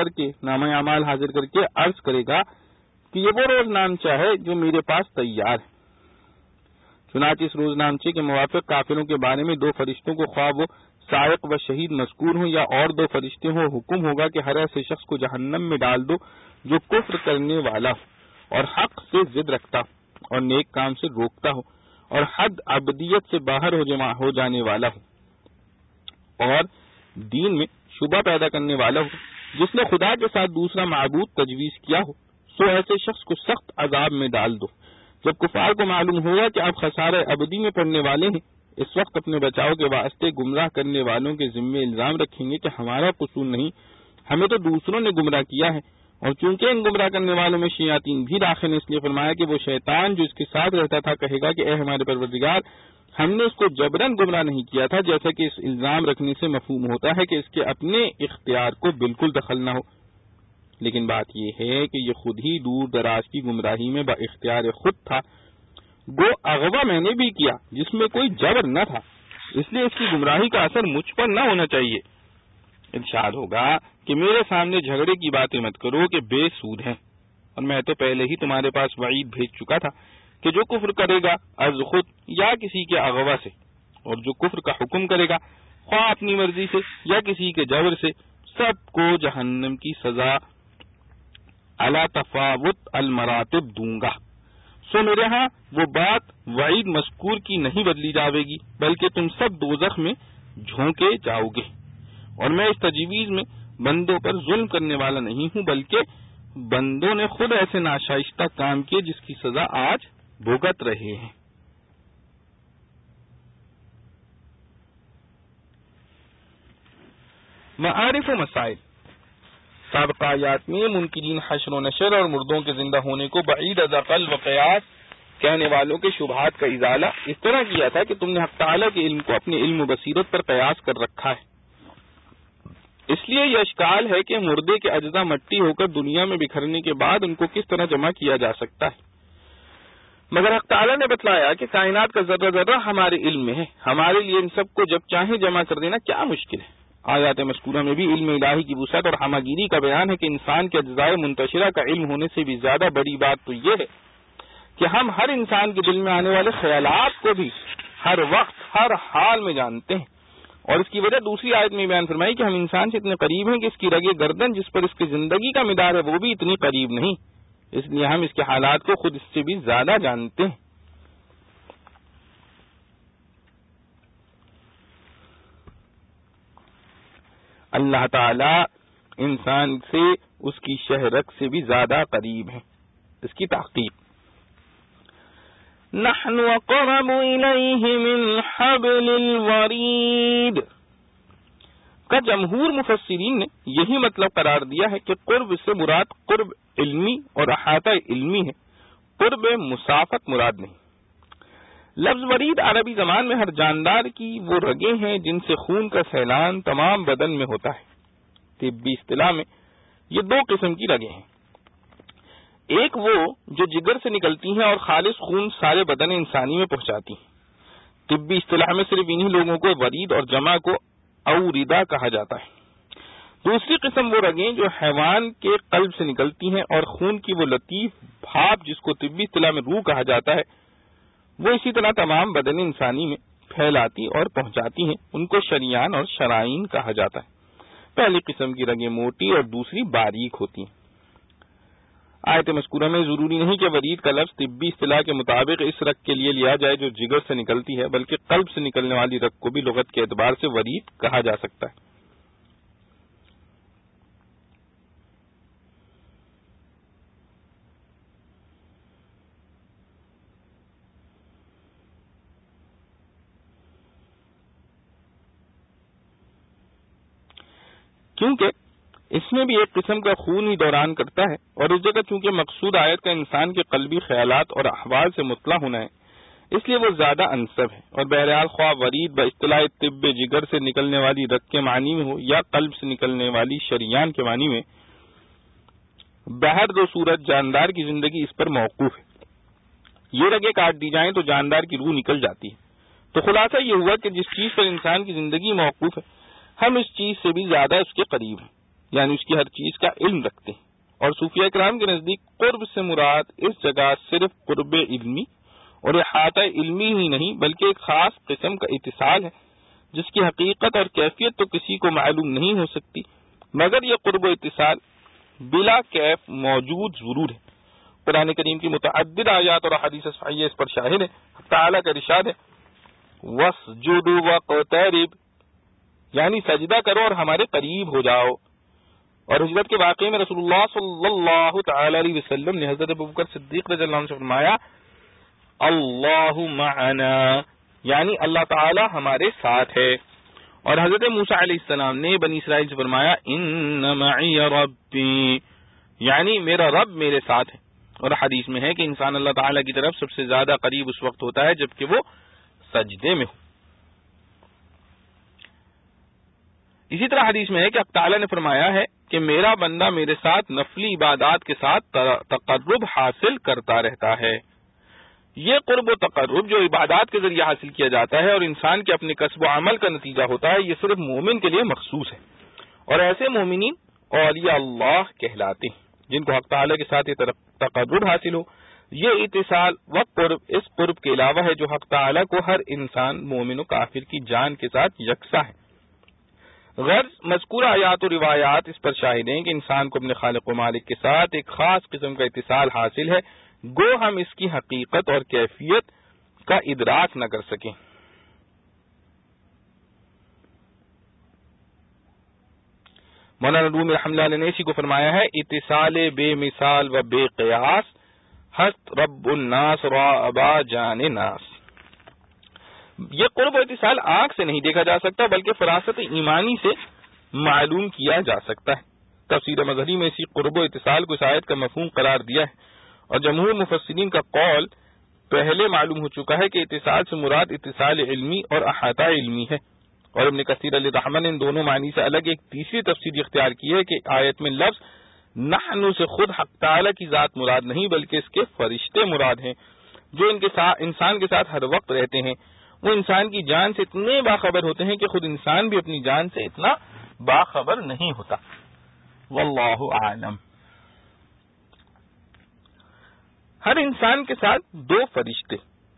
Speaker 1: حاضر کر کے عرض کرے گا کہ یہ وہ روز نامچہ ہے جو میرے پاس تیار ہے۔ چنانچہ اس روز نامچے کے موافق کافروں کے بارے میں دو فرشتوں کو خواہ وہ سائق و شہید مذکور ہوں یا اور دو فرشتے ہوں، حکم ہوگا کہ ہر ایسے شخص کو جہنم میں ڈال دو جو کفر کرنے والا ہو اور حق سے ضد رکھتا ہو اور نیک کام سے روکتا ہو اور حد عبدیت سے باہر ہو جانے والا ہو اور دین میں شبہ پیدا کرنے والا ہو، جس نے خدا کے ساتھ دوسرا معبود تجویز کیا ہو، سو ایسے شخص کو سخت عذاب میں ڈال دو۔ جب کفار کو معلوم ہوگا کہ آپ خسارہ ابدی میں پڑنے والے ہیں، اس وقت اپنے بچاؤ کے واسطے گمراہ کرنے والوں کے ذمے الزام رکھیں گے کہ ہمارا قصور نہیں، ہمیں تو دوسروں نے گمراہ کیا ہے۔ اور چونکہ ان گمراہ کرنے والوں میں شیاطین بھی داخل ہیں، اس لیے فرمایا کہ وہ شیطان جو اس کے ساتھ رہتا تھا کہے گا کہ اے ہمارے پروردگار، ہم نے اس کو جبرن گمراہ نہیں کیا تھا، جیسا کہ اس الزام رکھنے سے مفہوم ہوتا ہے کہ اس کے اپنے اختیار کو بالکل دخل نہ ہو، لیکن بات یہ ہے کہ یہ خود ہی دور دراز کی گمراہی میں با اختیار خود تھا، گو اغوا میں نے بھی کیا جس میں کوئی جبر نہ تھا، اس لیے اس کی گمراہی کا اثر مجھ پر نہ ہونا چاہیے۔ ارشاد ہوگا کہ میرے سامنے جھگڑے کی باتیں مت کرو کہ بے سود ہیں، اور میں تو پہلے ہی تمہارے پاس وعید بھیج چکا تھا کہ جو کفر کرے گا از خود یا کسی کے اغوا سے، اور جو کفر کا حکم کرے گا خواہ اپنی مرضی سے یا کسی کے جبر سے، سب کو جہنم کی سزا علی تفاوت المراتب دوں گا۔ سو میرے ہاں وہ بات وعید مذکور کی نہیں بدلی جاوے گی، بلکہ تم سب دوزخ میں جھونکے جاؤ گے، اور میں اس تجویز میں بندوں پر ظلم کرنے والا نہیں ہوں، بلکہ بندوں نے خود ایسے ناشائستہ کام کیے جس کی سزا آج بھگت رہے ہیں۔ معارف و مسائل۔ سابقہ آیات میں منکرین حشر و نشر اور مردوں کے زندہ ہونے کو بعید از عقل و قیاس کہنے والوں کے شبہات کا ازالہ اس طرح کیا تھا کہ تم نے حق تعالیٰ کے علم کو اپنے علم و بصیرت پر قیاس کر رکھا ہے، اس لیے یہ اشکال ہے کہ مردے کے اجزاء مٹی ہو کر دنیا میں بکھرنے کے بعد ان کو کس طرح جمع کیا جا سکتا ہے، مگر حق تعالیٰ نے بتلایا کہ کائنات کا ذرہ ذرہ ہمارے علم میں ہے، ہمارے لیے ان سب کو جب چاہیں جمع کر دینا کیا مشکل ہے۔ آیات مذکورہ میں بھی علم الہی کی وسعت اور ہماگیری کا بیان ہے کہ انسان کے اجزاء منتشرہ کا علم ہونے سے بھی زیادہ بڑی بات تو یہ ہے کہ ہم ہر انسان کے دل میں آنے والے خیالات کو بھی ہر وقت ہر حال میں جانتے ہیں، اور اس کی وجہ دوسری آیت میں بیان فرمائی کہ ہم انسان سے اتنے قریب ہیں کہ اس کی رگ گردن جس پر اس کی زندگی کا مدار ہے وہ بھی اتنی قریب نہیں، اس لیے ہم اس کے حالات کو خود اس سے بھی زیادہ جانتے ہیں۔ اللہ تعالی انسان سے اس کی شہرت سے بھی زیادہ قریب ہے۔ اس کی تحقیق نحن اقرب الیہ من حبل الورید کا جمہور مفسرین نے یہی مطلب قرار دیا ہے کہ قرب سے مراد قرب علمی اور احاطہ علمی ہے، قرب مسافت مراد نہیں۔ لفظ ورید عربی زبان میں ہر جاندار کی وہ رگیں ہیں جن سے خون کا سیلان تمام بدن میں ہوتا ہے۔ طبی اصطلاح میں یہ دو قسم کی رگیں ہیں، ایک وہ جو جگر سے نکلتی ہیں اور خالص خون سارے بدن انسانی میں پہنچاتی ہیں۔ طبی اصطلاح میں صرف انہی لوگوں کو ورید اور جمع کو اوریدہ کہا جاتا ہے۔ دوسری قسم وہ رگیں جو حیوان کے قلب سے نکلتی ہیں اور خون کی وہ لطیف بھاپ جس کو طبی اصطلاح میں روح کہا جاتا ہے، وہ اسی طرح تمام بدن انسانی میں پھیلاتی اور پہنچاتی ہیں، ان کو شریان اور شرائین کہا جاتا ہے۔ پہلی قسم کی رگیں موٹی اور دوسری باریک ہوتی ہیں۔ آیت مذکورہ میں ضروری نہیں کہ ورید کا لفظ طبی اصطلاح کے مطابق اس رگ کے لیے لیا جائے جو جگر سے نکلتی ہے، بلکہ قلب سے نکلنے والی رگ کو بھی لغت کے اعتبار سے ورید کہا جا سکتا ہے۔ کیونکہ اس میں بھی ایک قسم کا خون ہی دوران کرتا ہے، اور اس جگہ چونکہ مقصود آیت کا انسان کے قلبی خیالات اور احوال سے مطلع ہونا ہے، اس لیے وہ زیادہ انسب ہے، اور بہرحال خواہ ورید باصطلاح طب جگر سے نکلنے والی رگ کے معنی میں ہو یا قلب سے نکلنے والی شریان کے معنی میں، بہر دو صورت جاندار کی زندگی اس پر موقوف ہے۔ یہ رگیں کاٹ دی جائیں تو جاندار کی روح نکل جاتی ہے۔ تو خلاصہ یہ ہوا کہ جس چیز پر انسان کی زندگی موقوف ہے، ہم اس چیز سے بھی زیادہ اس کے قریب ہیں، یعنی اس کی ہر چیز کا علم رکھتے ہیں۔ اور صوفیہ کرام کے نزدیک قرب سے مراد اس جگہ صرف قرب علمی اور احاطہ علمی ہی نہیں، بلکہ ایک خاص قسم کا اتصال ہے جس کی حقیقت اور کیفیت تو کسی کو معلوم نہیں ہو سکتی، مگر یہ قرب و اتصال بلا کیف موجود ضرور ہے۔ قرآن کریم کی متعدد آیات اور احادیث صحیحہ اس پر شاہد ہے۔ تعالیٰ کا ارشاد ہے وَاسْجُدُوا وَاقْتَرِبْ، یعنی سجدہ کرو اور ہمارے قریب ہو جاؤ۔ اور ہجرت کے واقعے میں رسول اللہ صلی اللہ تعالی علیہ وسلم نے حضرت ابوبکر صدیق رضی اللہ عنہ سے فرمایا اللہ معنا، یعنی اللہ تعالی ہمارے ساتھ ہے۔ اور حضرت موسیٰ علیہ السلام نے بنی اسرائیل سے فرمایا ان معی ربی، یعنی میرا رب میرے ساتھ ہے۔ اور حدیث میں ہے کہ انسان اللہ تعالی کی طرف سب سے زیادہ قریب اس وقت ہوتا ہے جبکہ وہ سجدے میں ہو۔ اسی طرح حدیث میں ہے کہ اللہ تعالیٰ نے فرمایا ہے کہ میرا بندہ میرے ساتھ نفلی عبادات کے ساتھ تقرب حاصل کرتا رہتا ہے۔ یہ قرب و تقرب جو عبادات کے ذریعے حاصل کیا جاتا ہے اور انسان کے اپنے کسب و عمل کا نتیجہ ہوتا ہے، یہ صرف مومن کے لیے مخصوص ہے، اور ایسے مومنین اولیاء اللہ کہلاتے ہیں جن کو حق تعالیٰ کے ساتھ یہ تقرب حاصل ہو۔ یہ اتصال و قرب اس قرب کے علاوہ ہے جو حق تعالیٰ کو ہر انسان مومن و کافر کی جان کے ساتھ یکساں ہے۔ غرض مذکورہ آیات و روایات اس پر شاہد ہیں کہ انسان کو اپنے خالق و مالک کے ساتھ ایک خاص قسم کا اتصال حاصل ہے، گو ہم اس کی حقیقت اور کیفیت کا ادراک نہ کر سکیں۔ مولانا رومی رحمۃ اللہ علیہ نے اسی کو فرمایا ہے، اتصال بے مثال و بے قیاس ہست رب الناس را ابا جان ناس۔ یہ قرب و اتصال آنکھ سے نہیں دیکھا جا سکتا بلکہ فراست ایمانی سے معلوم کیا جا سکتا ہے۔ تفسیر مظہری میں اسی قرب و اتصال کو اس آیت کا مفہوم قرار دیا ہے، اور جمہور مفسرین کا قول پہلے معلوم ہو چکا ہے کہ اتصال سے مراد اتصال علمی اور احاطہ علمی ہے، اور ابن کثیر علیہ الرحمہ نے ان دونوں معنی سے الگ ایک تیسری تفسیر اختیار کی ہے کہ آیت میں لفظ نحن سے خود حق تعالی کی ذات مراد نہیں بلکہ اس کے فرشتے مراد ہیں جو انسان کے ساتھ ہر وقت رہتے ہیں۔ وہ انسان کی جان سے اتنے باخبر ہوتے ہیں کہ خود انسان بھی اپنی جان سے اتنا باخبر نہیں ہوتا۔ واللہ اعلم۔ ہر انسان کے ساتھ دو فرشتے،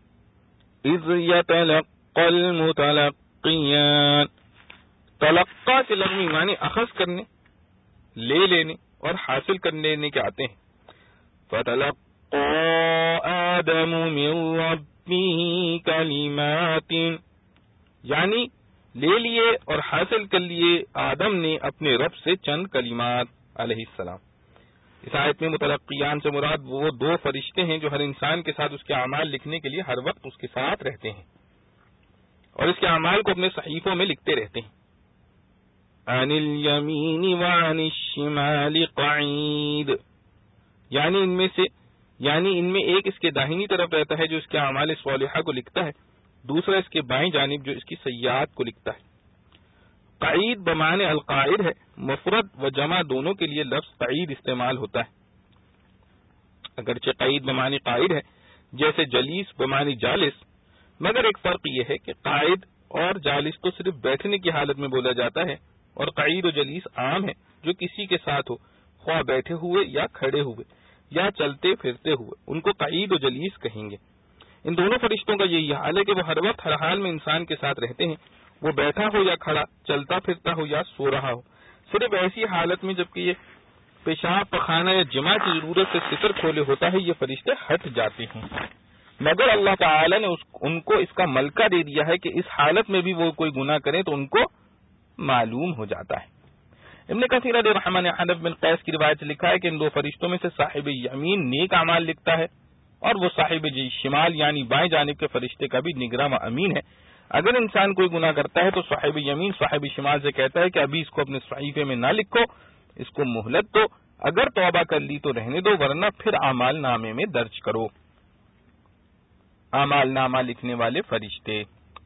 Speaker 1: اذ یتلقى المتلقیان، تلقی کے لفظ معنی اخذ کرنے، لے لینے اور حاصل کر لینے کے آتے ہیں۔ فتلقى آدم من ربه کلمات، یعنی لے لیے اور حاصل کر لیے آدم نے اپنے رب سے چند کلمات علیہ السلام۔ اس آیت میں متلقیان سے مراد وہ دو فرشتے ہیں جو ہر انسان کے ساتھ اس کے اعمال لکھنے کے لیے ہر وقت اس کے ساتھ رہتے ہیں اور اس کے اعمال کو اپنے صحیفوں میں لکھتے رہتے ہیں۔ عن الیمین وعن الشمال قعید، یعنی ان میں ایک اس کے داہنی طرف رہتا ہے جو اس کے اعمال صالحہ کو لکھتا ہے، دوسرا اس کے بائیں جانب جو اس کی سیئات کو لکھتا ہے۔ قعید بمعنی القاعد ہے، مفرد و جمع دونوں کے لیے لفظ قعید استعمال ہوتا ہے، اگرچہ قعید بمعنی قاعد ہے جیسے جلیس بمعنی جالس، مگر ایک فرق یہ ہے کہ قاعد اور جالس تو صرف بیٹھنے کی حالت میں بولا جاتا ہے، اور قعید و جلیس عام ہے جو کسی کے ساتھ ہو، خواہ بیٹھے ہوئے یا کھڑے ہوئے یا چلتے پھرتے ہوئے، ان کو قعید و جلیس کہیں گے۔ ان دونوں فرشتوں کا یہی حال ہے کہ وہ ہر وقت ہر حال میں انسان کے ساتھ رہتے ہیں، وہ بیٹھا ہو یا کھڑا، چلتا پھرتا ہو یا سو رہا ہو، صرف ایسی حالت میں جبکہ یہ پیشاب پخانہ یا جماع کی ضرورت سے ستر کھولے ہوتا ہے، یہ فرشتے ہٹ جاتے ہیں، مگر اللہ تعالی نے ان کو اس کا ملکہ دے دیا ہے کہ اس حالت میں بھی وہ کوئی گناہ کریں تو ان کو معلوم ہو جاتا ہے۔ ابن کثیر علیہ الرحمہ نے حنف بن قیس کی روایت سے لکھا ہے کہ ان دو فرشتوں میں سے صاحب یمین نیک اعمال لکھتا ہے، اور وہ صاحب شمال یعنی بائیں جانب کے فرشتے کا بھی نگراں و امین ہے۔ اگر انسان کوئی گناہ کرتا ہے تو صاحب یمین صاحب شمال سے کہتا ہے کہ ابھی اس کو اپنے صحیفے میں نہ لکھو، اس کو مہلت دو، اگر توبہ کر لی تو رہنے دو، ورنہ پھر اعمال نامے میں درج کرو۔ اعمال نامہ لکھنے والے فرشتے۔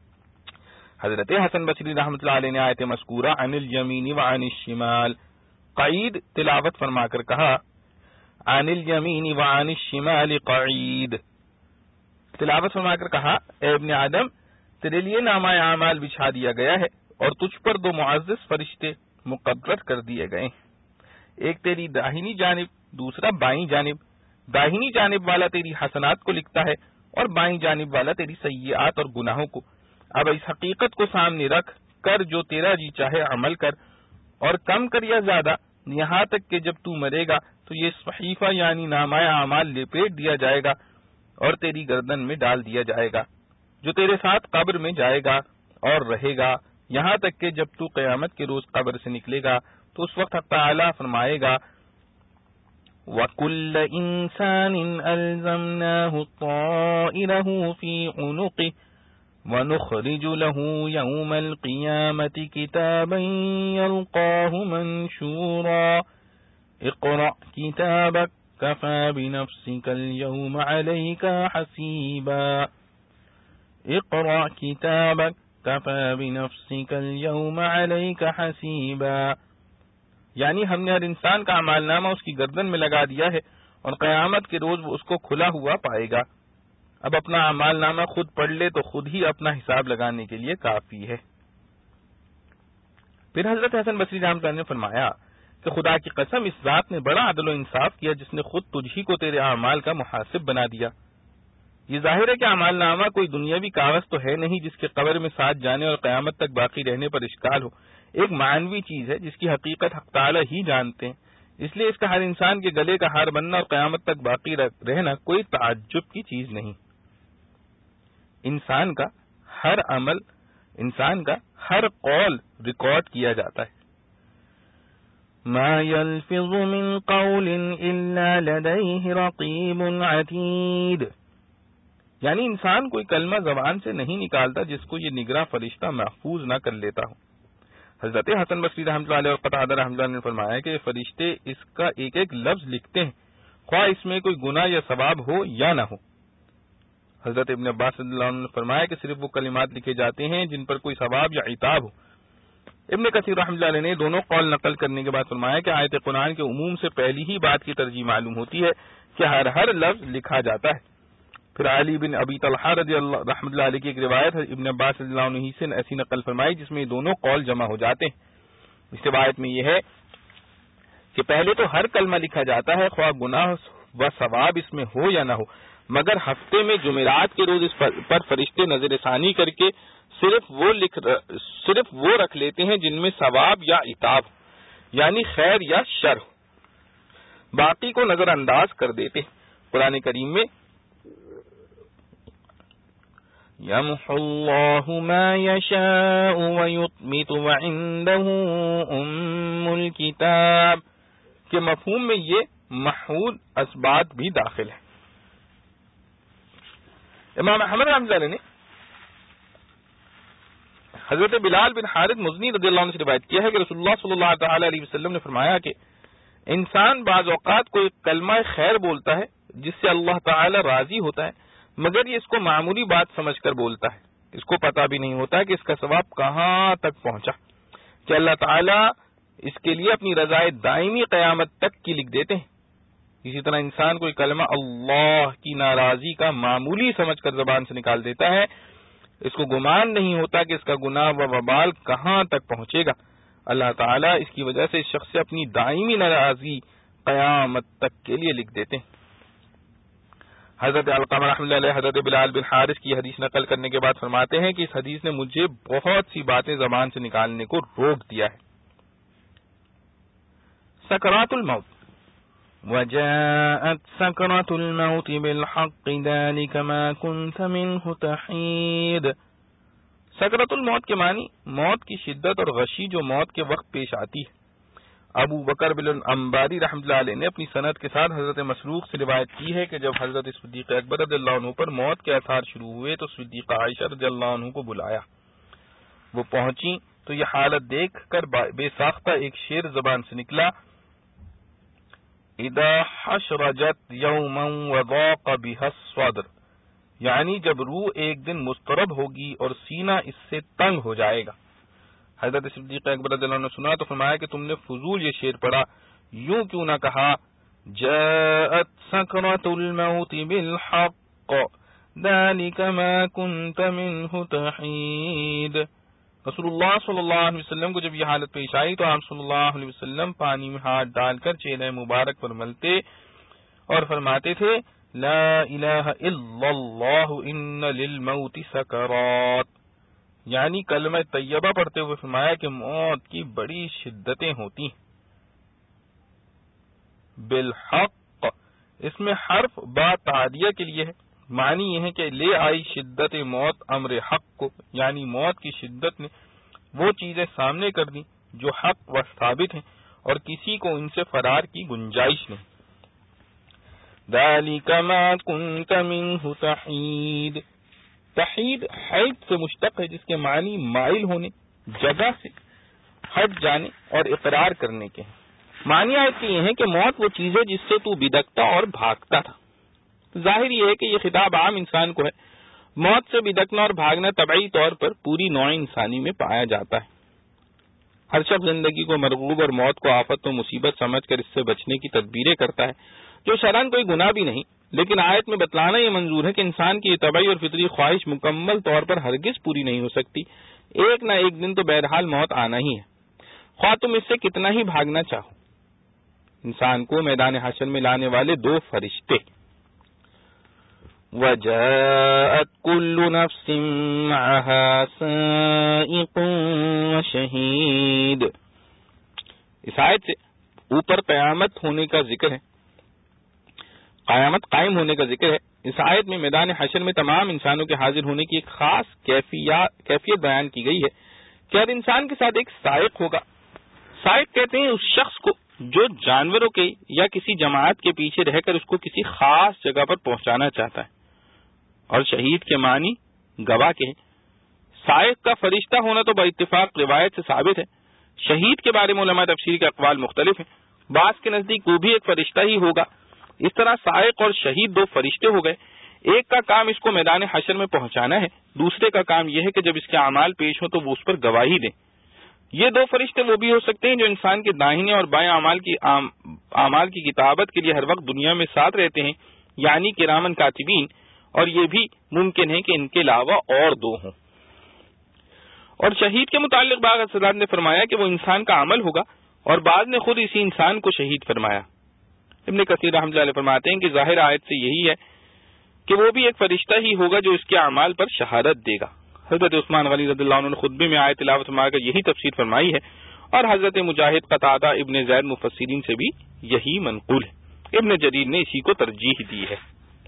Speaker 1: حضرت حسن بصری رحمۃ اللہ علیہ نے آیت مذکورہ عن الیمین وعن الشمال قعید تلاوت فرما کر کہا، عن الیمین وعن الشمال قعید، تلاوت فرما کر کہا، اے ابن آدم تیرے لیے نامہ اعمال بچھا دیا گیا ہے اور تجھ پر دو معزز فرشتے مقرر کر دیے گئے ہیں، ایک تیری داہنی جانب، دوسرا بائیں جانب۔ داہنی جانب والا تیری حسنات کو لکھتا ہے اور بائیں جانب والا تیری سیئات اور گناہوں کو۔ اب اس حقیقت کو سامنے رکھ کر جو تیرا جی چاہے عمل کر، اور کم کر یا زیادہ، یہاں تک کہ جب تو مرے گا تو یہ صحیفہ یعنی نامہ اعمال لپیٹ دیا جائے گا اور تیری گردن میں ڈال دیا جائے گا، جو تیرے ساتھ قبر میں جائے گا اور رہے گا، یہاں تک کہ جب تو قیامت کے روز قبر سے نکلے گا تو اس وقت حق تعالی فرمائے گا، وَكُلَّ إِنسَانٍ أَلْزَمْنَاهُ طَائِرَهُ فِي عُنُقِهِ وَنُخْرِجُ لَهُ يَوْمَ الْقِيَامَةِ كِتَابًا يَلْقَاهُ مَنشُورًا اقْرَأْ كِتَابَكَ كَفَى بِنَفْسِكَ الْيَوْمَ عَلَيْكَ حَسِيبًا۔ اقرأ کتابک کفی بنفسک اليوم علیک حسیبا، یعنی ہم نے ہر انسان کا اعمال نامہ اس کی گردن میں لگا دیا ہے اور قیامت کے روز وہ اس کو کھلا ہوا پائے گا. اب اپنا اعمال نامہ خود پڑھ لے تو خود ہی اپنا حساب لگانے کے لیے کافی ہے. پھر حضرت حسن بصری رحمۃ اللہ نے فرمایا کہ خدا کی قسم اس ذات نے بڑا عدل و انصاف کیا جس نے خود تجھی کو تیرے اعمال کا محاسب بنا دیا. یہ ظاہر ہے کہ اعمال نامہ کوئی دنیاوی کاغذ تو ہے نہیں جس کے قبر میں ساتھ جانے اور قیامت تک باقی رہنے پر اشکال ہو. ایک معنوی چیز ہے جس کی حقیقت حق تعالی ہی جانتے ہیں، اس لیے اس کا ہر انسان کے گلے کا ہار بننا اور قیامت تک باقی رہنا کوئی تعجب کی چیز نہیں. انسان کا ہر عمل، انسان کا ہر قول ریکارڈ کیا جاتا ہے. ما يلفظ من قول الا لديه رقیب عتید، یعنی انسان کوئی کلمہ زبان سے نہیں نکالتا جس کو یہ نگراں فرشتہ محفوظ نہ کر لیتا ہو. حضرت حسن بصری رحمۃ اللہ علیہ اور قتادہ رحمۃ اللہ نے فرمایا کہ فرشتے اس کا ایک ایک لفظ لکھتے ہیں، خواہ اس میں کوئی گناہ یا ثواب ہو یا نہ ہو. حضرت ابن عباس رضی اللہ عنہ نے فرمایا کہ صرف وہ کلمات لکھے جاتے ہیں جن پر کوئی ثواب یا عتاب ہو. ابن کثیر رحمۃ اللہ علیہ نے دونوں قول نقل کرنے کے بعد فرمایا کہ آیت قرآن کے عموم سے پہلی ہی بات کی ترجیح معلوم ہوتی ہے کہ ہر لفظ لکھا جاتا ہے. پھر علی بن ابی طلحہ رضی اللہ رحمۃ اللہ علیہ کی ایک روایت ابن عباس رضی اللہ عنہ سے ایسی نقل فرمائی جس میں دونوں قول جمع ہو جاتے ہیں. اس روایت میں یہ ہے کہ پہلے تو ہر کلمہ لکھا جاتا ہے خواہ گناہ و ثواب اس میں ہو یا نہ ہو، مگر ہفتے میں جمعرات کے روز اس پر فرشتے نظر ثانی کر کے صرف وہ رکھ لیتے ہیں جن میں ثواب یا عتاب یعنی خیر یا شر ہو، باقی کو نظر انداز کر دیتے. قرآن کریم میں یمحو اللہ ما یشاء ویثبت وعنده ام الکتاب کے مفہوم میں یہ محول اسبات بھی داخل ہے. امام احمد رحمۃ اللہ نے حضرت بلال بن حارث مزنی رضی اللہ عنہ سے روایت کیا ہے کہ رسول اللہ صلی اللہ تعالی علیہ وسلم نے فرمایا کہ انسان بعض اوقات کوئی کلمہ خیر بولتا ہے جس سے اللہ تعالی راضی ہوتا ہے، مگر یہ اس کو معمولی بات سمجھ کر بولتا ہے، اس کو پتہ بھی نہیں ہوتا کہ اس کا ثواب کہاں تک پہنچا، کہ اللہ تعالی اس کے لیے اپنی رضائے دائمی قیامت تک کی لکھ دیتے ہیں. اسی طرح انسان کوئی کلمہ اللہ کی ناراضی کا معمولی سمجھ کر زبان سے نکال دیتا ہے، اس کو گمان نہیں ہوتا کہ اس کا گناہ و وبال کہاں تک پہنچے گا. اللہ تعالیٰ اس کی وجہ سے اس شخص سے اپنی دائمی ناراضی قیامت تک کے لیے لکھ دیتے ہیں. حضرت علقمہ رحمۃ اللہ علیہ حضرت بلال بن حارث کی حدیث نقل کرنے کے بعد فرماتے ہیں کہ اس حدیث نے مجھے بہت سی باتیں زبان سے نکالنے کو روک دیا ہے. سکرات الموت وجاءت سکرۃ الموت بالحق ذلک ما كنت منه تحید. سکرۃ الموت کے معنی موت کی شدت اور غشی جو موت کے وقت پیش آتی ہے. ابو بکر بن الانباری رحمۃ اللہ علیہ نے اپنی سند کے ساتھ حضرت مسروق سے روایت کی ہے کہ جب حضرت صدیق اکبر رضی اللہ عنہ پر موت کے آثار شروع ہوئے تو صدیقہ عائشہ رضی اللہ عنہ کو بلایا. وہ پہنچی تو یہ حالت دیکھ کر بے ساختہ ایک شعر زبان سے نکلا، اذا حشرجت یوما وضاق بها الصدر، یعنی جب روح ایک دن مضطرب ہوگی اور سینہ اس سے تنگ ہو جائے گا. حضرت صدیق اکبر رضی اللہ عنہ نے سنا تو فرمایا کہ تم نے فضول یہ شعر پڑھا، یوں کیوں نہ کہا جاءت سکرۃ الموت بالحق ذلک ما كنت منه تحید. رسول اللہ صلی اللہ علیہ وسلم کو جب یہ حالت پیش آئی تو آپ صلی اللہ علیہ وسلم پانی میں ہاتھ ڈال کر چہرہ مبارک پر ملتے اور فرماتے تھے لا الہ الا اللہ ان للموت سکرات، یعنی کلمہ طیبہ پڑھتے ہوئے فرمایا کہ موت کی بڑی شدتیں ہوتی ہیں. بالحق اس میں حرف با تعدیہ کے لیے ہے، معنی یہ ہے کہ لے آئی شدت موت امر حق کو، یعنی موت کی شدت نے وہ چیزیں سامنے کر دی جو حق و ثابت ہیں اور کسی کو ان سے فرار کی گنجائش نہیں. ذالک ما کنت منہ تحید. تحید حید سے مشتق ہے جس کے معنی مائل ہونے، جگہ سے ہٹ جانے اور اقرار کرنے کے ہیں. معنی آیت کے یہ ہے کہ موت وہ چیز ہے جس سے تو بدکتا اور بھاگتا تھا. ظاہر یہ ہے کہ یہ خطاب عام انسان کو ہے موت سے بدکنا اور بھاگنا طبعی طور پر پوری نوع انسانی میں پایا جاتا ہے۔ ہر شخص زندگی کو مرغوب اور موت کو آفت و مصیبت سمجھ کر اس سے بچنے کی تدبیریں کرتا ہے، جو شرعاً کوئی گناہ بھی نہیں، لیکن آیت میں بتلانا یہ منظور ہے کہ انسان کی یہ طبعی اور فطری خواہش مکمل طور پر ہرگز پوری نہیں ہو سکتی۔ ایک نہ ایک دن تو بہرحال موت آنا ہی ہے، خواہ تم اس سے کتنا ہی بھاگنا چاہو۔ انسان کو میدان حشر میں لانے والے دو فرشتے، وَجَاءَتْ كُلُّ نَفْسٍ مَعَهَا سَائِقٌ وَشَهِيدٌ، اس آیت سے اوپر قیامت ہونے کا ذکر ہے، قیامت قائم ہونے کا ذکر ہے۔ اس آیت میں میدان حشر میں تمام انسانوں کے حاضر ہونے کی ایک خاص کیفیت بیان کی گئی ہے کہ ہر انسان کے ساتھ ایک سائق ہوگا۔ سائق کہتے ہیں اس شخص کو جو جانوروں کے یا کسی جماعت کے پیچھے رہ کر اس کو کسی خاص جگہ پر پہنچانا چاہتا ہے، اور شہید کے معنی گواہ کے ہیں۔ سائق کا فرشتہ ہونا تو باتفاق روایت سے ثابت ہے۔ شہید کے بارے میں علماء تفسیر کے اقوال مختلف ہیں، بعض کے نزدیک وہ بھی ایک فرشتہ ہی ہوگا۔ اس طرح سائق اور شہید دو فرشتے ہو گئے، ایک کا کام اس کو میدان حشر میں پہنچانا ہے، دوسرے کا کام یہ ہے کہ جب اس کے اعمال پیش ہوں تو وہ اس پر گواہی دیں۔ یہ دو فرشتے وہ بھی ہو سکتے ہیں جو انسان کے داہنے اور بائیں اعمال کی کتابت کے لیے ہر وقت دنیا میں ساتھ رہتے ہیں، یعنی کرامن کاتبین، اور یہ بھی ممکن ہے کہ ان کے علاوہ اور دو ہوں۔ اور شہید کے متعلق بعض حضرات نے فرمایا کہ وہ انسان کا عمل ہوگا، اور بعض نے خود اسی انسان کو شہید فرمایا۔ ابن کثیر رحمۃ اللہ علیہ فرماتے ہیں کہ ظاہر آیت سے یہی ہے کہ وہ بھی ایک فرشتہ ہی ہوگا جو اس کے اعمال پر شہادت دے گا۔ حضرت عثمان غنی رضی اللہ عنہ نے خطبے میں آیت تلاوت فرما کر یہی تفسیر فرمائی ہے، اور حضرت مجاہد، قتادہ، ابن زید مفسرین سے بھی یہی منقول ہے۔ ابن جریر نے اسی کو ترجیح دی ہے۔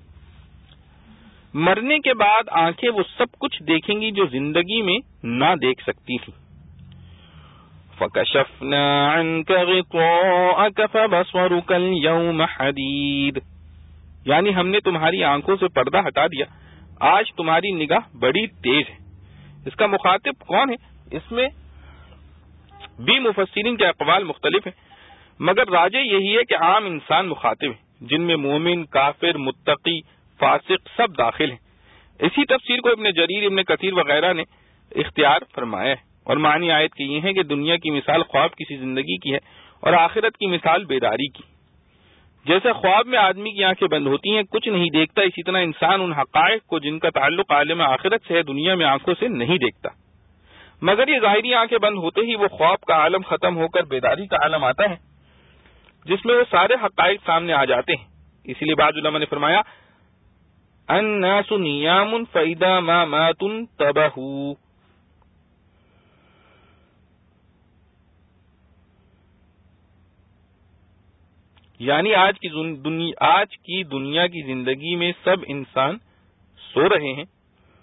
Speaker 1: مرنے کے بعد آنکھیں وہ سب کچھ دیکھیں گی جو زندگی میں نہ دیکھ سکتی تھی۔ فَكَشَفْنَا عَنْكَ غِطَاءَكَ فَبَصَرُكَ الْيَوْمَ حَدِيدٌ، یعنی ہم نے تمہاری آنکھوں سے پردہ ہٹا دیا، آج تمہاری نگاہ بڑی تیز ہے۔ اس کا مخاطب کون ہے؟ اس میں بھی مفسرین کے اقوال مختلف ہیں، مگر راجح یہی ہے کہ عام انسان مخاطب ہیں، جن میں مومن، کافر، متقی، فاسق سب داخل ہیں۔ اسی تفسیر کو ابن جریر، ابن کثیر وغیرہ نے اختیار فرمایا ہے، اور معنی آیت کے یہ ہیں کہ دنیا کی مثال خواب کسی زندگی کی ہے، اور آخرت کی مثال بیداری کی۔ جیسے خواب میں آدمی کی آنکھیں بند ہوتی ہیں، کچھ نہیں دیکھتا، اسی طرح انسان ان حقائق کو جن کا تعلق عالم آخرت سے ہے دنیا میں آنکھوں سے نہیں دیکھتا، مگر یہ ظاہری آنکھیں بند ہوتے ہی وہ خواب کا عالم ختم ہو کر بیداری کا عالم آتا ہے، جس میں وہ سارے حقائق سامنے آ جاتے ہیں۔ اسی لیے بعض علماء نے فرمایا الناس نیام فاذا ما ماتوا انتبہوا، یعنی آج کی دنیا کی زندگی میں سب انسان سو رہے ہیں،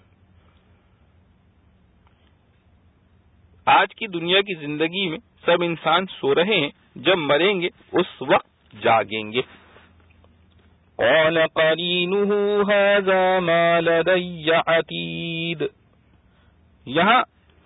Speaker 1: آج کی دنیا کی زندگی میں سب انسان سو رہے ہیں، جب مریں گے اس وقت جاگیں گے۔ قال قرینہ ھذا ما لدی عتید، یہاں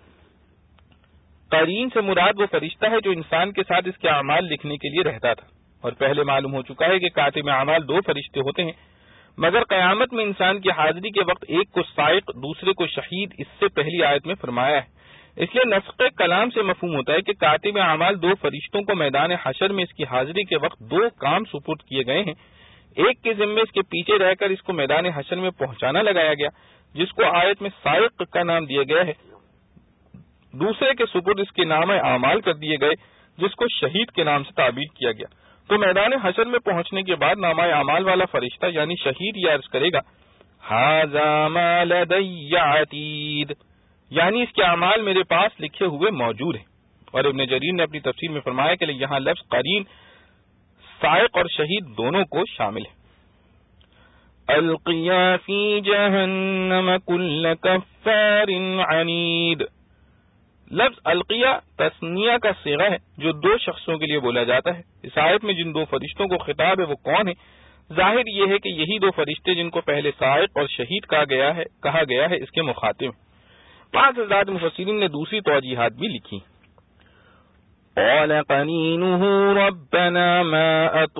Speaker 1: قرین سے مراد وہ فرشتہ ہے جو انسان کے ساتھ اس کے اعمال لکھنے کے لیے رہتا تھا، اور پہلے معلوم ہو چکا ہے کہ کاتب اعمال دو فرشتے ہوتے ہیں، مگر قیامت میں انسان کی حاضری کے وقت ایک کو سائق دوسرے کو شہید اس سے پہلی آیت میں فرمایا ہے۔ اس لیے نسق کلام سے مفہوم ہوتا ہے کہ کاتب اعمال دو فرشتوں کو میدان حشر میں اس کی حاضری کے وقت دو کام سپرد کیے گئے ہیں، ایک کے ذمے اس کے پیچھے رہ کر اس کو میدان حشر میں پہنچانا لگایا گیا، جس کو آیت میں سائق کا نام دیا گیا ہے، دوسرے کے سپرد اس کے نام اعمال کر دیے گئے، جس کو شہید کے نام سے تعبیر کیا گیا۔ تو میدان حشر میں پہنچنے کے بعد نامہ اعمال والا فرشتہ یعنی شہید یہ عرض کرے گا ھذا ما لدی عتید، یعنی اس کے اعمال میرے پاس لکھے ہوئے موجود ہیں۔ اور ابن جریر نے اپنی تفسیر میں فرمایا کہ یہاں لفظ قرین سائق اور شہید دونوں کو شامل ہے۔ القیا فی جہنم کل کفار عنید، لفظ القیہ تثنیہ کا صیغہ ہے جو دو شخصوں کے لیے بولا جاتا ہے۔ اس آیت میں جن دو فرشتوں کو خطاب ہے وہ کون ہیں؟ ظاہر یہ ہے کہ یہی دو فرشتے جن کو پہلے سائق اور شہید کہا گیا ہے اس کے مخاطب ہیں۔ بعض حضرات مفسرین نے دوسری توجیحات بھی لکھی۔ قال قرینہ ربنا ما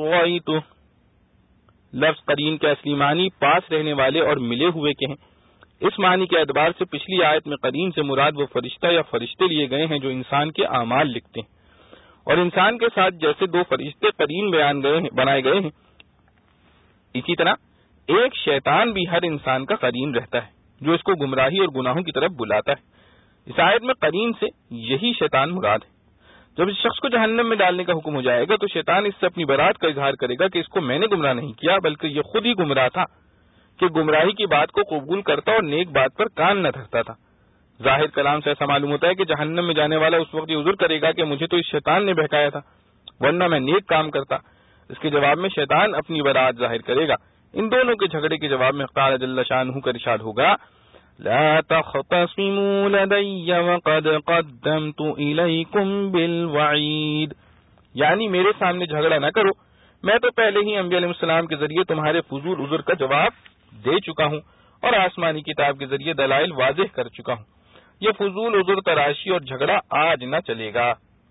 Speaker 1: اطغیتہ، لفظ قرین کے اصلی معنی پاس رہنے والے اور ملے ہوئے کے ہیں، اس معنی کے اعتبار سے پچھلی آیت میں قرین سے مراد وہ فرشتہ یا فرشتے لیے گئے ہیں جو انسان کے اعمال لکھتے ہیں، اور انسان کے ساتھ جیسے دو فرشتے قرین بنائے گئے ہیں، اسی طرح ایک شیطان بھی ہر انسان کا قرین رہتا ہے جو اس کو گمراہی اور گناہوں کی طرف بلاتا ہے۔ اس آیت میں قرین سے یہی شیطان مراد ہے۔ جب اس شخص کو جہنم میں ڈالنے کا حکم ہو جائے گا تو شیطان اس سے اپنی برات کا اظہار کرے گا کہ اس کو میں نے گمراہ نہیں کیا بلکہ یہ خود ہی گمراہ تھا، کہ گمراہی کی بات کو قبول کرتا اور نیک بات پر کان نہ دھرتا تھا۔ ظاہر کلام سے ایسا معلوم ہوتا ہے کہ جہنم میں جانے والا اس وقت یہ عذر کرے گا کہ مجھے تو اس شیطان نے بہکایا تھا، ورنہ میں نیک کام کرتا۔ اس کے جواب میں شیطان اپنی برات ظاہر کرے گا۔ ان دونوں کے جھگڑے کے جواب میں قال جل شانہ کا ارشاد ہوگا لا تختصموا لدي وقد قدمت إليكم بالوعید، یعنی میرے سامنے جھگڑا نہ کرو، میں تو پہلے ہی انبیاء علیہ السلام کے ذریعے تمہارے فضول عذر کا جواب دے چکا ہوں اور آسمانی کتاب کے ذریعے دلائل واضح کر چکا ہوں۔ یہ فضول عذر تراشی اور جھگڑا آج نہ چلے گا۔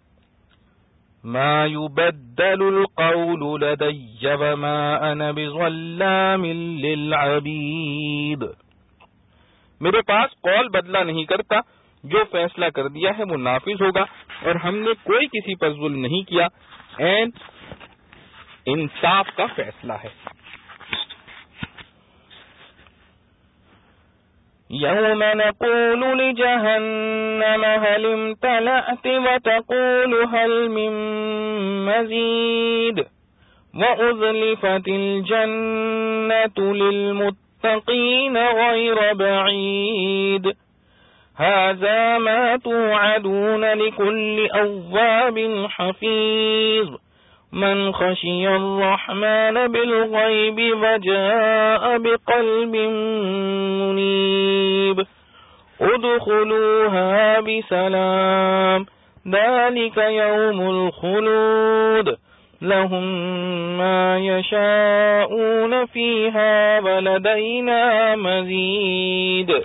Speaker 1: ما يبدل القول لدي وما انا بظلام للعبید، میرے پاس قول بدلہ نہیں کرتا، جو فیصلہ کر دیا ہے وہ نافذ ہوگا، اور ہم نے کوئی کسی پر ظلم نہیں کیا، عین انصاف کا فیصلہ ہے۔ یوم نقول لجہنم هل امتلأت وتقول هل من مزید وأزلفت الجنة للمتقین غیر بعید هذا ما توعدون لكل أواب حفیظ من خشی الرحمن بالغیب وجاء بقلب منیب ادخلوها بسلام ذلك یوم الخلود لهم ما یشاءون فیها ولدینا مزید۔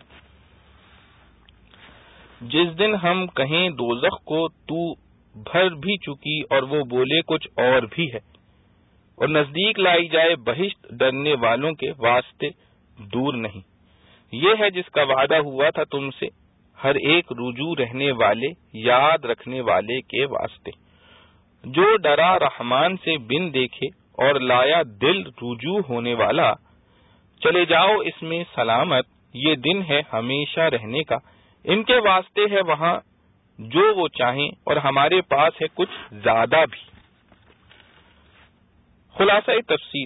Speaker 1: جس دن ہم کہیں دوزخ کو تو بھر بھی چکی اور وہ بولے کچھ اور بھی ہے، اور نزدیک لائی جائے بہشت ڈرنے والوں کے واسطے دور نہیں، یہ ہے جس کا وعدہ ہوا تھا تم سے، ہر ایک رجوع رہنے والے یاد رکھنے والے کے واسطے، جو ڈرا رحمان سے بن دیکھے اور لایا دل رجوع ہونے والا، چلے جاؤ اس میں سلامت، یہ دن ہے ہمیشہ رہنے کا، ان کے واسطے ہے وہاں جو وہ چاہیں اور ہمارے پاس ہے کچھ زیادہ بھی۔ خلاصہ تفسیر،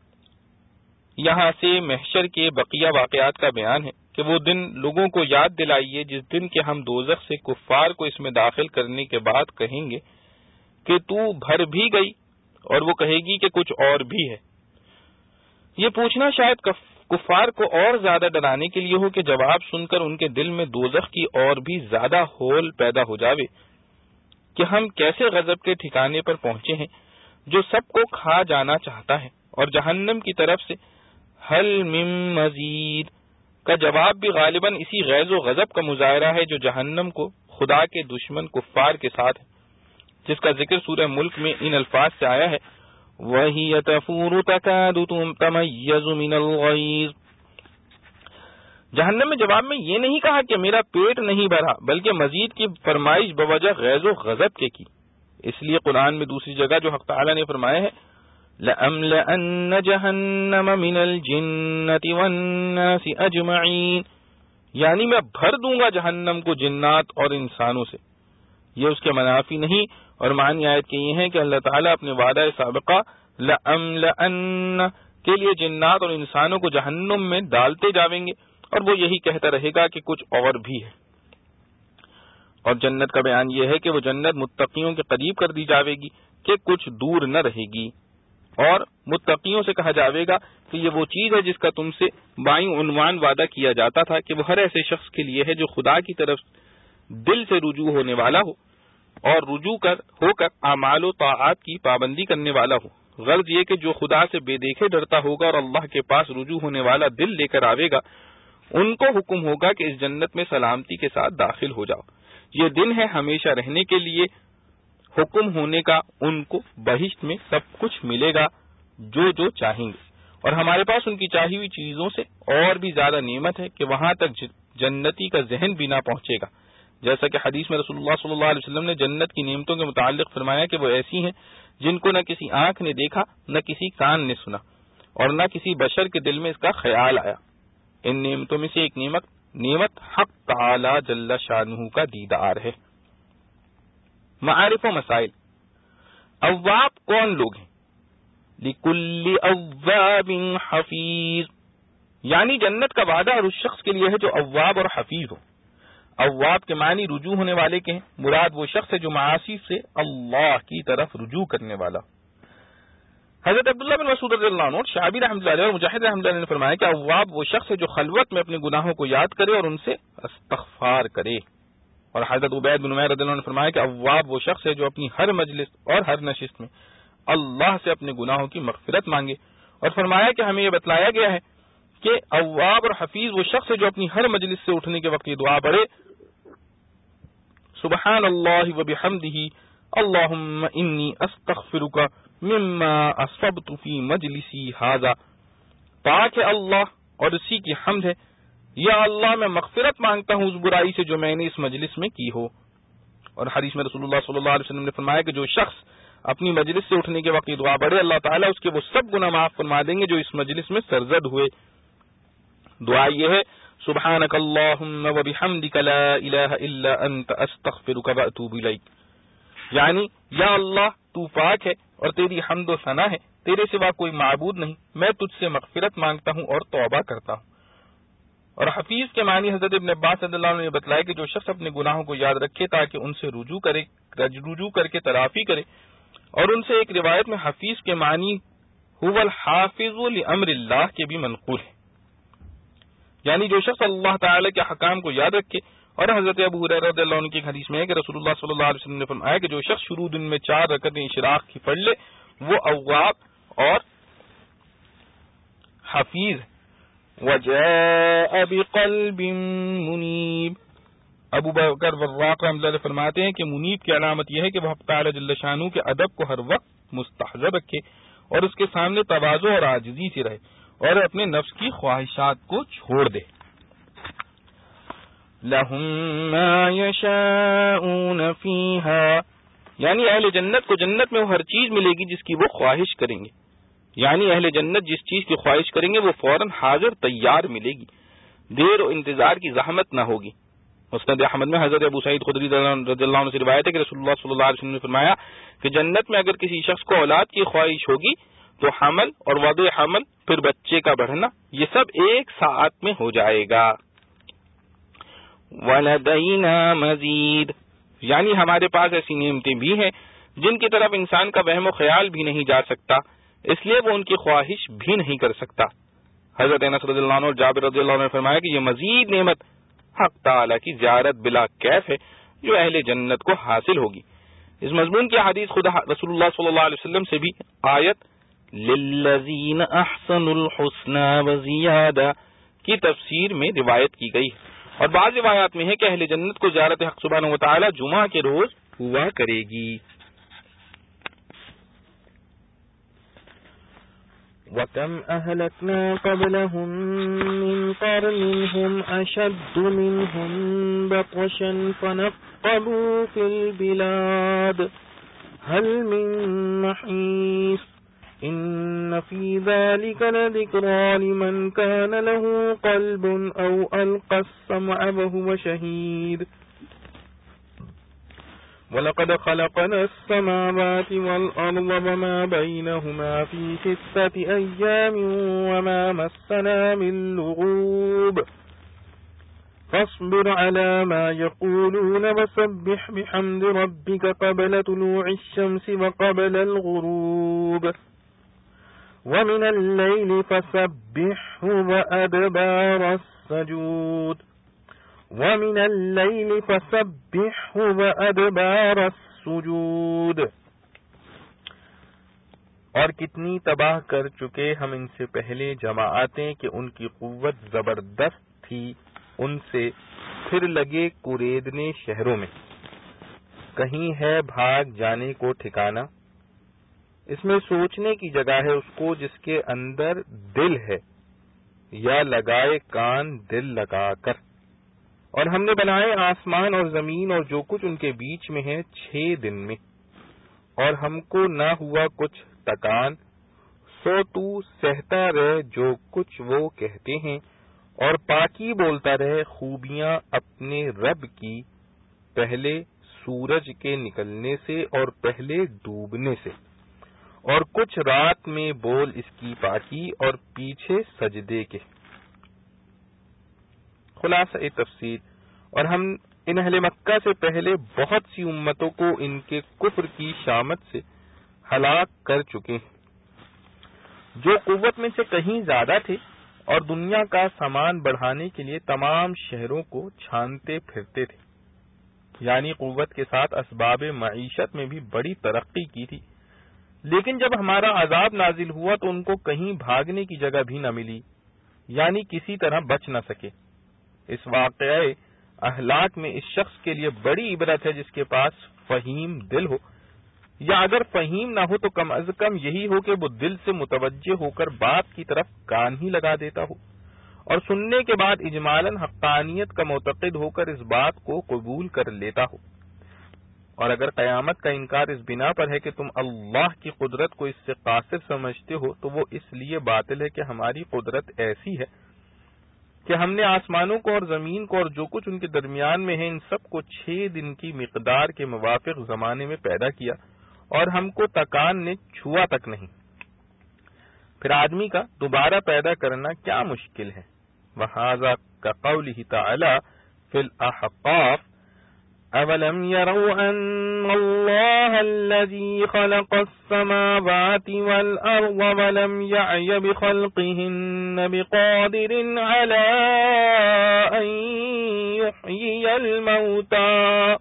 Speaker 1: یہاں سے محشر کے بقیہ واقعات کا بیان ہے کہ وہ دن لوگوں کو یاد دلائیے جس دن کے ہم دوزخ سے کفار کو اس میں داخل کرنے کے بعد کہیں گے کہ تو بھر بھی گئی، اور وہ کہے گی کہ کچھ اور بھی ہے۔ یہ پوچھنا شاید کفار کو اور زیادہ ڈرانے کے لیے ہو کہ جواب سن کر ان کے دل میں دوزخ کی اور بھی زیادہ ہول پیدا ہو جاوے کہ ہم کیسے غضب کے ٹھکانے پر پہنچے ہیں جو سب کو کھا جانا چاہتا ہے، اور جہنم کی طرف سے حل من مزید کا جواب بھی غالباً اسی غیظ و غضب کا مظاہرہ ہے جو جہنم کو خدا کے دشمن کفار کے ساتھ ہے، جس کا ذکر سورہ ملک میں ان الفاظ سے آیا ہے وَهِيَ تَفُورُ تَكَادُ تَمَيَّزُ مِنَ الْغَيْظِ۔ جہنم میں جواب میں یہ نہیں کہا کہ میرا پیٹ نہیں بھرا، بلکہ مزید کی فرمائش بوجہ غیظ و غضب کے کی۔ اس لیے قرآن میں دوسری جگہ جو حق تعالی نے فرمایا ہے لَأَمْلَأَنَّ جَهَنَّمَ مِنَ الْجِنَّةِ وَالنَّاسِ أَجْمَعِينَ، یعنی میں بھر دوں گا جہنم کو جنات اور انسانوں سے۔ یہ اس کے منافی نہیں، اور معنی آیت کے یہ ہیں کہ اللہ تعالیٰ اپنے وعدہ سابقہ لَأَمْلَأَنَّ کے لیے جنات اور انسانوں کو جہنم میں ڈالتے جاویں گے، اور وہ یہی کہتا رہے گا کہ کچھ اور بھی ہے۔ اور جنت کا بیان یہ ہے کہ وہ جنت متقیوں کے قریب کر دی جاوے گی کہ کچھ دور نہ رہے گی، اور متقیوں سے کہا جاوے گا کہ یہ وہ چیز ہے جس کا تم سے بائیں عنوان وعدہ کیا جاتا تھا کہ وہ ہر ایسے شخص کے لیے ہے جو خدا کی طرف دل سے رجوع ہونے والا ہو، اور رجوع ہو کر اعمال و طاعات کی پابندی کرنے والا ہو۔ غرض یہ کہ جو خدا سے بے دیکھے ڈرتا ہوگا اور اللہ کے پاس رجوع ہونے والا دل لے کر آوے گا، ان کو حکم ہوگا کہ اس جنت میں سلامتی کے ساتھ داخل ہو جاؤ۔ یہ دن ہے ہمیشہ رہنے کے لیے حکم ہونے کا، ان کو بہشت میں سب کچھ ملے گا جو جو چاہیں گے، اور ہمارے پاس ان کی چاہی ہوئی چیزوں سے اور بھی زیادہ نعمت ہے کہ وہاں تک جنتی کا ذہن بھی نہ پہنچے گا. جیسا کہ حدیث میں رسول اللہ صلی اللہ علیہ وسلم نے جنت کی نعمتوں کے متعلق فرمایا کہ وہ ایسی ہیں جن کو نہ کسی آنکھ نے دیکھا، نہ کسی کان نے سنا، اور نہ کسی بشر کے دل میں اس کا خیال آیا. ان نعمتوں میں سے ایک نعمت حق تعالی جل شانہ کا دیدار ہے. معارف و مسائل. اواب کون لوگ ہیں؟ لکل اواب حفیظ، یعنی جنت کا وعدہ اور اس شخص کے لیے ہے جو اواب اور حفیظ ہو. اواب کے معنی رجوع ہونے والے کے ہیں. مراد وہ شخص ہے جو معاصی سے اللہ کی طرف رجوع کرنے والا. حضرت عبداللہ بن مسعود رضی اللہ عنہ، شعبی رحمۃ اللہ علیہ اور مجاہد رحمۃ اللہ علیہ نے فرمایا کہ اواب وہ شخص ہے جو خلوت میں اپنے گناہوں کو یاد کرے اور ان سے استغفار کرے. اور حضرت عبید بن عمیر رضی اللہ عنہ نے فرمایا کہ اواب وہ شخص ہے جو اپنی ہر مجلس اور ہر نشست میں اللہ سے اپنے گناہوں کی مغفرت مانگے. اور فرمایا کہ ہمیں یہ بتلایا گیا ہے کہ اواب اور حفیظ وہ شخص ہے جو اپنی ہر مجلس سے اٹھنے کے وقت یہ دعا پڑھے، سبحان اللہ وبحمدہ اللہم انی استغفرک مما اصبت فی مجلسی ھذا. پاک ہے اللہ اور اسی کی حمد ہے، یا اللہ میں مغفرت مانگتا ہوں اس برائی سے جو میں نے اس مجلس میں کی ہو. اور حدیث میں رسول اللہ صلی اللہ علیہ وسلم نے فرمایا کہ جو شخص اپنی مجلس سے اٹھنے کے وقت یہ دعا پڑھے، اللہ تعالیٰ اس کے وہ سب گناہ معاف فرما دیں گے جو اس مجلس میں سرزد ہوئے. دعا یہ ہے، سبحانک اللہم وبحمدک لا الہ الا انت استغفرک واتوب الیک، یعنی یا اللہ تو پاک ہے اور تیری حمد و ثنا ہے، تیرے سوا کوئی معبود نہیں، میں تجھ سے مغفرت مانگتا ہوں اور توبہ کرتا ہوں. اور حفیظ کے معنی حضرت ابن عباس رضی اللہ عنہ نے بتلایا کہ جو شخص اپنے گناہوں کو یاد رکھے تاکہ ان سے رجوع کر کے تلافی کرے. اور ان سے ایک روایت میں حفیظ کے معنی هو الحافظ لامر اللہ کے بھی منقول ہے، یعنی جو شخص اللہ تعالی کے حکام کو یاد رکھے. اور حضرت ابو ہریرہ رضی اللہ عنہ کی ایک حدیث میں ہے کہ رسول اللہ صلی اللہ علیہ وسلم نے فرمایا کہ جو شخص شروع دن میں 4 رکعتیں اشراق کی پڑھ لے وہ اواب اور حفیظ. وجاء بقلب منیب، ابو بکر وراق رحمۃ اللہ علیہ فرماتے ہیں کہ منیب کی علامت یہ ہے کہ وہ حق تعالی جل شانہ کے ادب کو ہر وقت مستحضر رکھے اور اس کے سامنے تواضع اور عاجزی سے رہے اور اپنے نفس کی خواہشات کو چھوڑ دے. لہم ما یشاءون فیہا، یعنی اہل جنت کو جنت میں وہ ہر چیز ملے گی جس کی وہ خواہش کریں گے. یعنی اہل جنت جس چیز کی خواہش کریں گے وہ فوراً حاضر تیار ملے گی، دیر و انتظار کی زحمت نہ ہوگی. مسند احمد میں حضرت ابو سعید خدری رضی اللہ عنہ سے روایت ہے کہ رسول اللہ صلی اللہ علیہ وسلم نے فرمایا کہ جنت میں اگر کسی شخص کو اولاد کی خواہش ہوگی تو حمل اور وضع حمل پھر بچے کا بڑھنا یہ سب ایک ساعت میں ہو جائے گا. وَلَدَيْنَا مَزِيدٌ، یعنی ہمارے پاس ایسی نعمتیں بھی ہیں جن کی طرف انسان کا وہم و خیال بھی نہیں جا سکتا، اس لیے وہ ان کی خواہش بھی نہیں کر سکتا. حضرت انس رضی اللہ عنہ اور جابر رضی اللہ عنہ نے فرمایا کہ یہ مزید نعمت حق تعالی کی زیارت بلا کیف ہے جو اہل جنت کو حاصل ہوگی. اس مضمون کی حدیث خود رسول اللہ صلی اللہ علیہ وسلم سے بھی آیت للذین احسنوا الحسنى وزیادہ کی تفسیر میں روایت کی گئی، اور بعض روایات میں ہے کہ اہل جنت کو زیارت حق سبحانہ و تعالی جمعہ کے روز ہوا کرے گی.
Speaker 2: وَكَمْ أَهْلَكْنَا قَبْلَهُمْ مِنْ قَرْنٍ هُمْ أَشَدُّ مِنْهُمْ بَطْشًا فَنَقَّبُوا فِي الْبِلَادِ هَلْ مِنْ مَحِيصٍ إِنَّ فِي ذَلِكَ لَذِكْرَى لِمَنْ كَانَ لَهُ قَلْبٌ أَوْ أَلْقَى السَّمْعَ وَهُوَ شَهِيدٌ. وَلَقَدْ خَلَقْنَا السَّمَاوَاتِ وَالْأَرْضَ وَمَا بَيْنَهُمَا فِي 6 أَيَّامٍ وَمَا مَسَّنَا مِن لُغُوبٍ فَاصْبِرْ عَلَى مَا يَقُولُونَ وَسَبِّحْ بِحَمْدِ رَبِّكَ قَبْلَ طُلُوعِ الشَّمْسِ وَقَبْلَ الْغُرُوبِ وَمِنَ اللَّيْلِ فَسَبِّحْهُ وَأَدْبَارَ السُّجُودِ وَمِنَ اللَّيْلِ فَسَبِّحْهُ وَأَدْبَارَ السُّجُودِ.
Speaker 1: اور کتنی تباہ کر چکے ہم ان سے پہلے جماعتیں کہ ان کی قوت زبردست تھی ان سے، پھر لگے کوریدنے شہروں میں، کہیں ہے بھاگ جانے کو ٹھکانہ. اس میں سوچنے کی جگہ ہے اس کو جس کے اندر دل ہے، یا لگائے کان دل لگا کر. اور ہم نے بنائے آسمان اور زمین اور جو کچھ ان کے بیچ میں ہے 6 دن میں، اور ہم کو نہ ہوا کچھ تکان، سو تو سہتا رہ جو کچھ وہ کہتے ہیں، اور پاکی بولتا رہے خوبیاں اپنے رب کی، پہلے سورج کے نکلنے سے اور پہلے ڈوبنے سے، اور کچھ رات میں بول اس کی پاکی اور پیچھے سجدے کے. خلاصہ تفسیر. اور ہم ان اہل مکہ سے پہلے بہت سی امتوں کو ان کے کفر کی شامت سے ہلاک کر چکے ہیں، جو قوت میں سے کہیں زیادہ تھے اور دنیا کا سامان بڑھانے کے لیے تمام شہروں کو چھانتے پھرتے تھے، یعنی قوت کے ساتھ اسباب معیشت میں بھی بڑی ترقی کی تھی. لیکن جب ہمارا عذاب نازل ہوا تو ان کو کہیں بھاگنے کی جگہ بھی نہ ملی، یعنی کسی طرح بچ نہ سکے. اس واقعہ اہلاک میں اس شخص کے لیے بڑی عبرت ہے جس کے پاس فہیم دل ہو، یا اگر فہیم نہ ہو تو کم از کم یہی ہو کہ وہ دل سے متوجہ ہو کر بات کی طرف کان ہی لگا دیتا ہو، اور سننے کے بعد اجمالاً حقانیت کا معتقد ہو کر اس بات کو قبول کر لیتا ہو. اور اگر قیامت کا انکار اس بنا پر ہے کہ تم اللہ کی قدرت کو اس سے قاصر سمجھتے ہو تو وہ اس لیے باطل ہے کہ ہماری قدرت ایسی ہے کہ ہم نے آسمانوں کو اور زمین کو اور جو کچھ ان کے درمیان میں ہے ان سب کو 6 دن کی مقدار کے موافق زمانے میں پیدا کیا، اور ہم کو تکان نے چھوا تک نہیں. پھر آدمی کا دوبارہ پیدا کرنا کیا مشکل ہے. وَهَذَا كَقَوْلِهِ تَعَالَى فِي الْأَحْقَافِ أَوَلَمْ يَرَوْا أَنَّ اللَّهَ الَّذِي خَلَقَ السَّمَاوَاتِ وَالْأَرْضَ وَلَمْ يَعْيَ بِخَلْقِهِنَّ بِقَادِرٍ عَلَىٰ أَن يُحْيِيَ الْمَوْتَىٰ.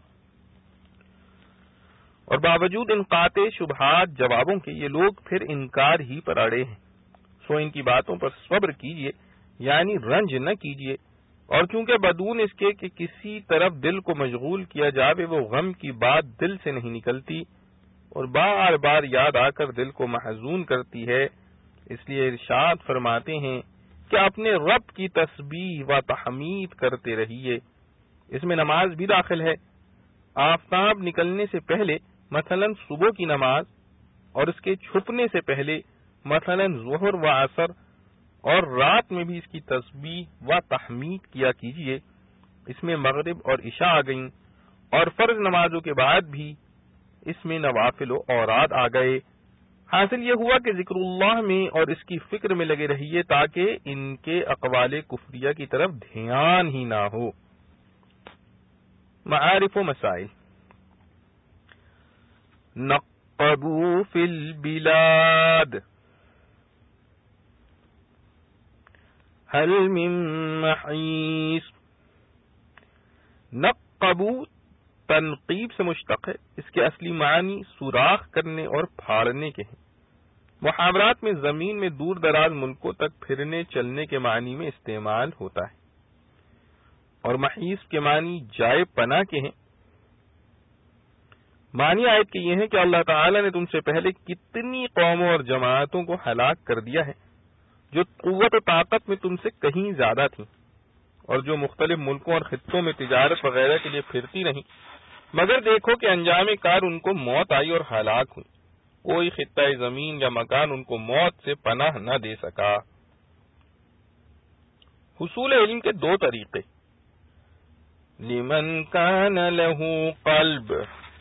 Speaker 1: اور باوجود ان قاطع شبہات جوابوں کے یہ لوگ پھر انکار ہی پر اڑے ہیں. سو ان کی باتوں پر صبر کیجئے، یعنی رنج نہ کیجئے، اور چونکہ بدون اس کے کہ کسی طرف دل کو مشغول کیا جاوے وہ غم کی بات دل سے نہیں نکلتی اور بار بار یاد آ کر دل کو محزون کرتی ہے، اس لیے ارشاد فرماتے ہیں کہ اپنے رب کی تسبیح و تحمید کرتے رہیے. اس میں نماز بھی داخل ہے. آفتاب نکلنے سے پہلے مثلا صبح کی نماز، اور اس کے چھپنے سے پہلے مثلا ظہر و عصر، اور رات میں بھی اس کی تسبیح و تحمید کیا کیجیے. اس میں مغرب اور عشاء آ گئیں، اور فرض نمازوں کے بعد بھی اس میں نوافل و اوراد آ گئے. حاصل یہ ہوا کہ ذکر اللہ میں اور اس کی فکر میں لگے رہیے تاکہ ان کے اقوال کفریہ کی طرف دھیان ہی نہ ہو. معارف و مسائل. نقبوا فی البلاد هل من محیص. نقبو تنقیب سے مشتق ہے. اس کے اصلی معنی سوراخ کرنے اور پھاڑنے کے ہیں. محاورات میں زمین میں دور دراز ملکوں تک پھرنے چلنے کے معنی میں استعمال ہوتا ہے، اور محیص کے معنی جائے پناہ کے ہیں. معنی آیت کے یہ ہے کہ اللہ تعالی نے تم سے پہلے کتنی قوموں اور جماعتوں کو ہلاک کر دیا ہے جو قوت و طاقت میں تم سے کہیں زیادہ تھیں، اور جو مختلف ملکوں اور خطوں میں تجارت وغیرہ کے لیے پھرتی رہیں، مگر دیکھو کہ انجام کار ان کو موت آئی اور ہلاک ہوئی. کوئی خطہ زمین یا مکان ان کو موت سے پناہ نہ دے سکا. حصول علم کے 2 طریقے. لمن کان لہ قلب.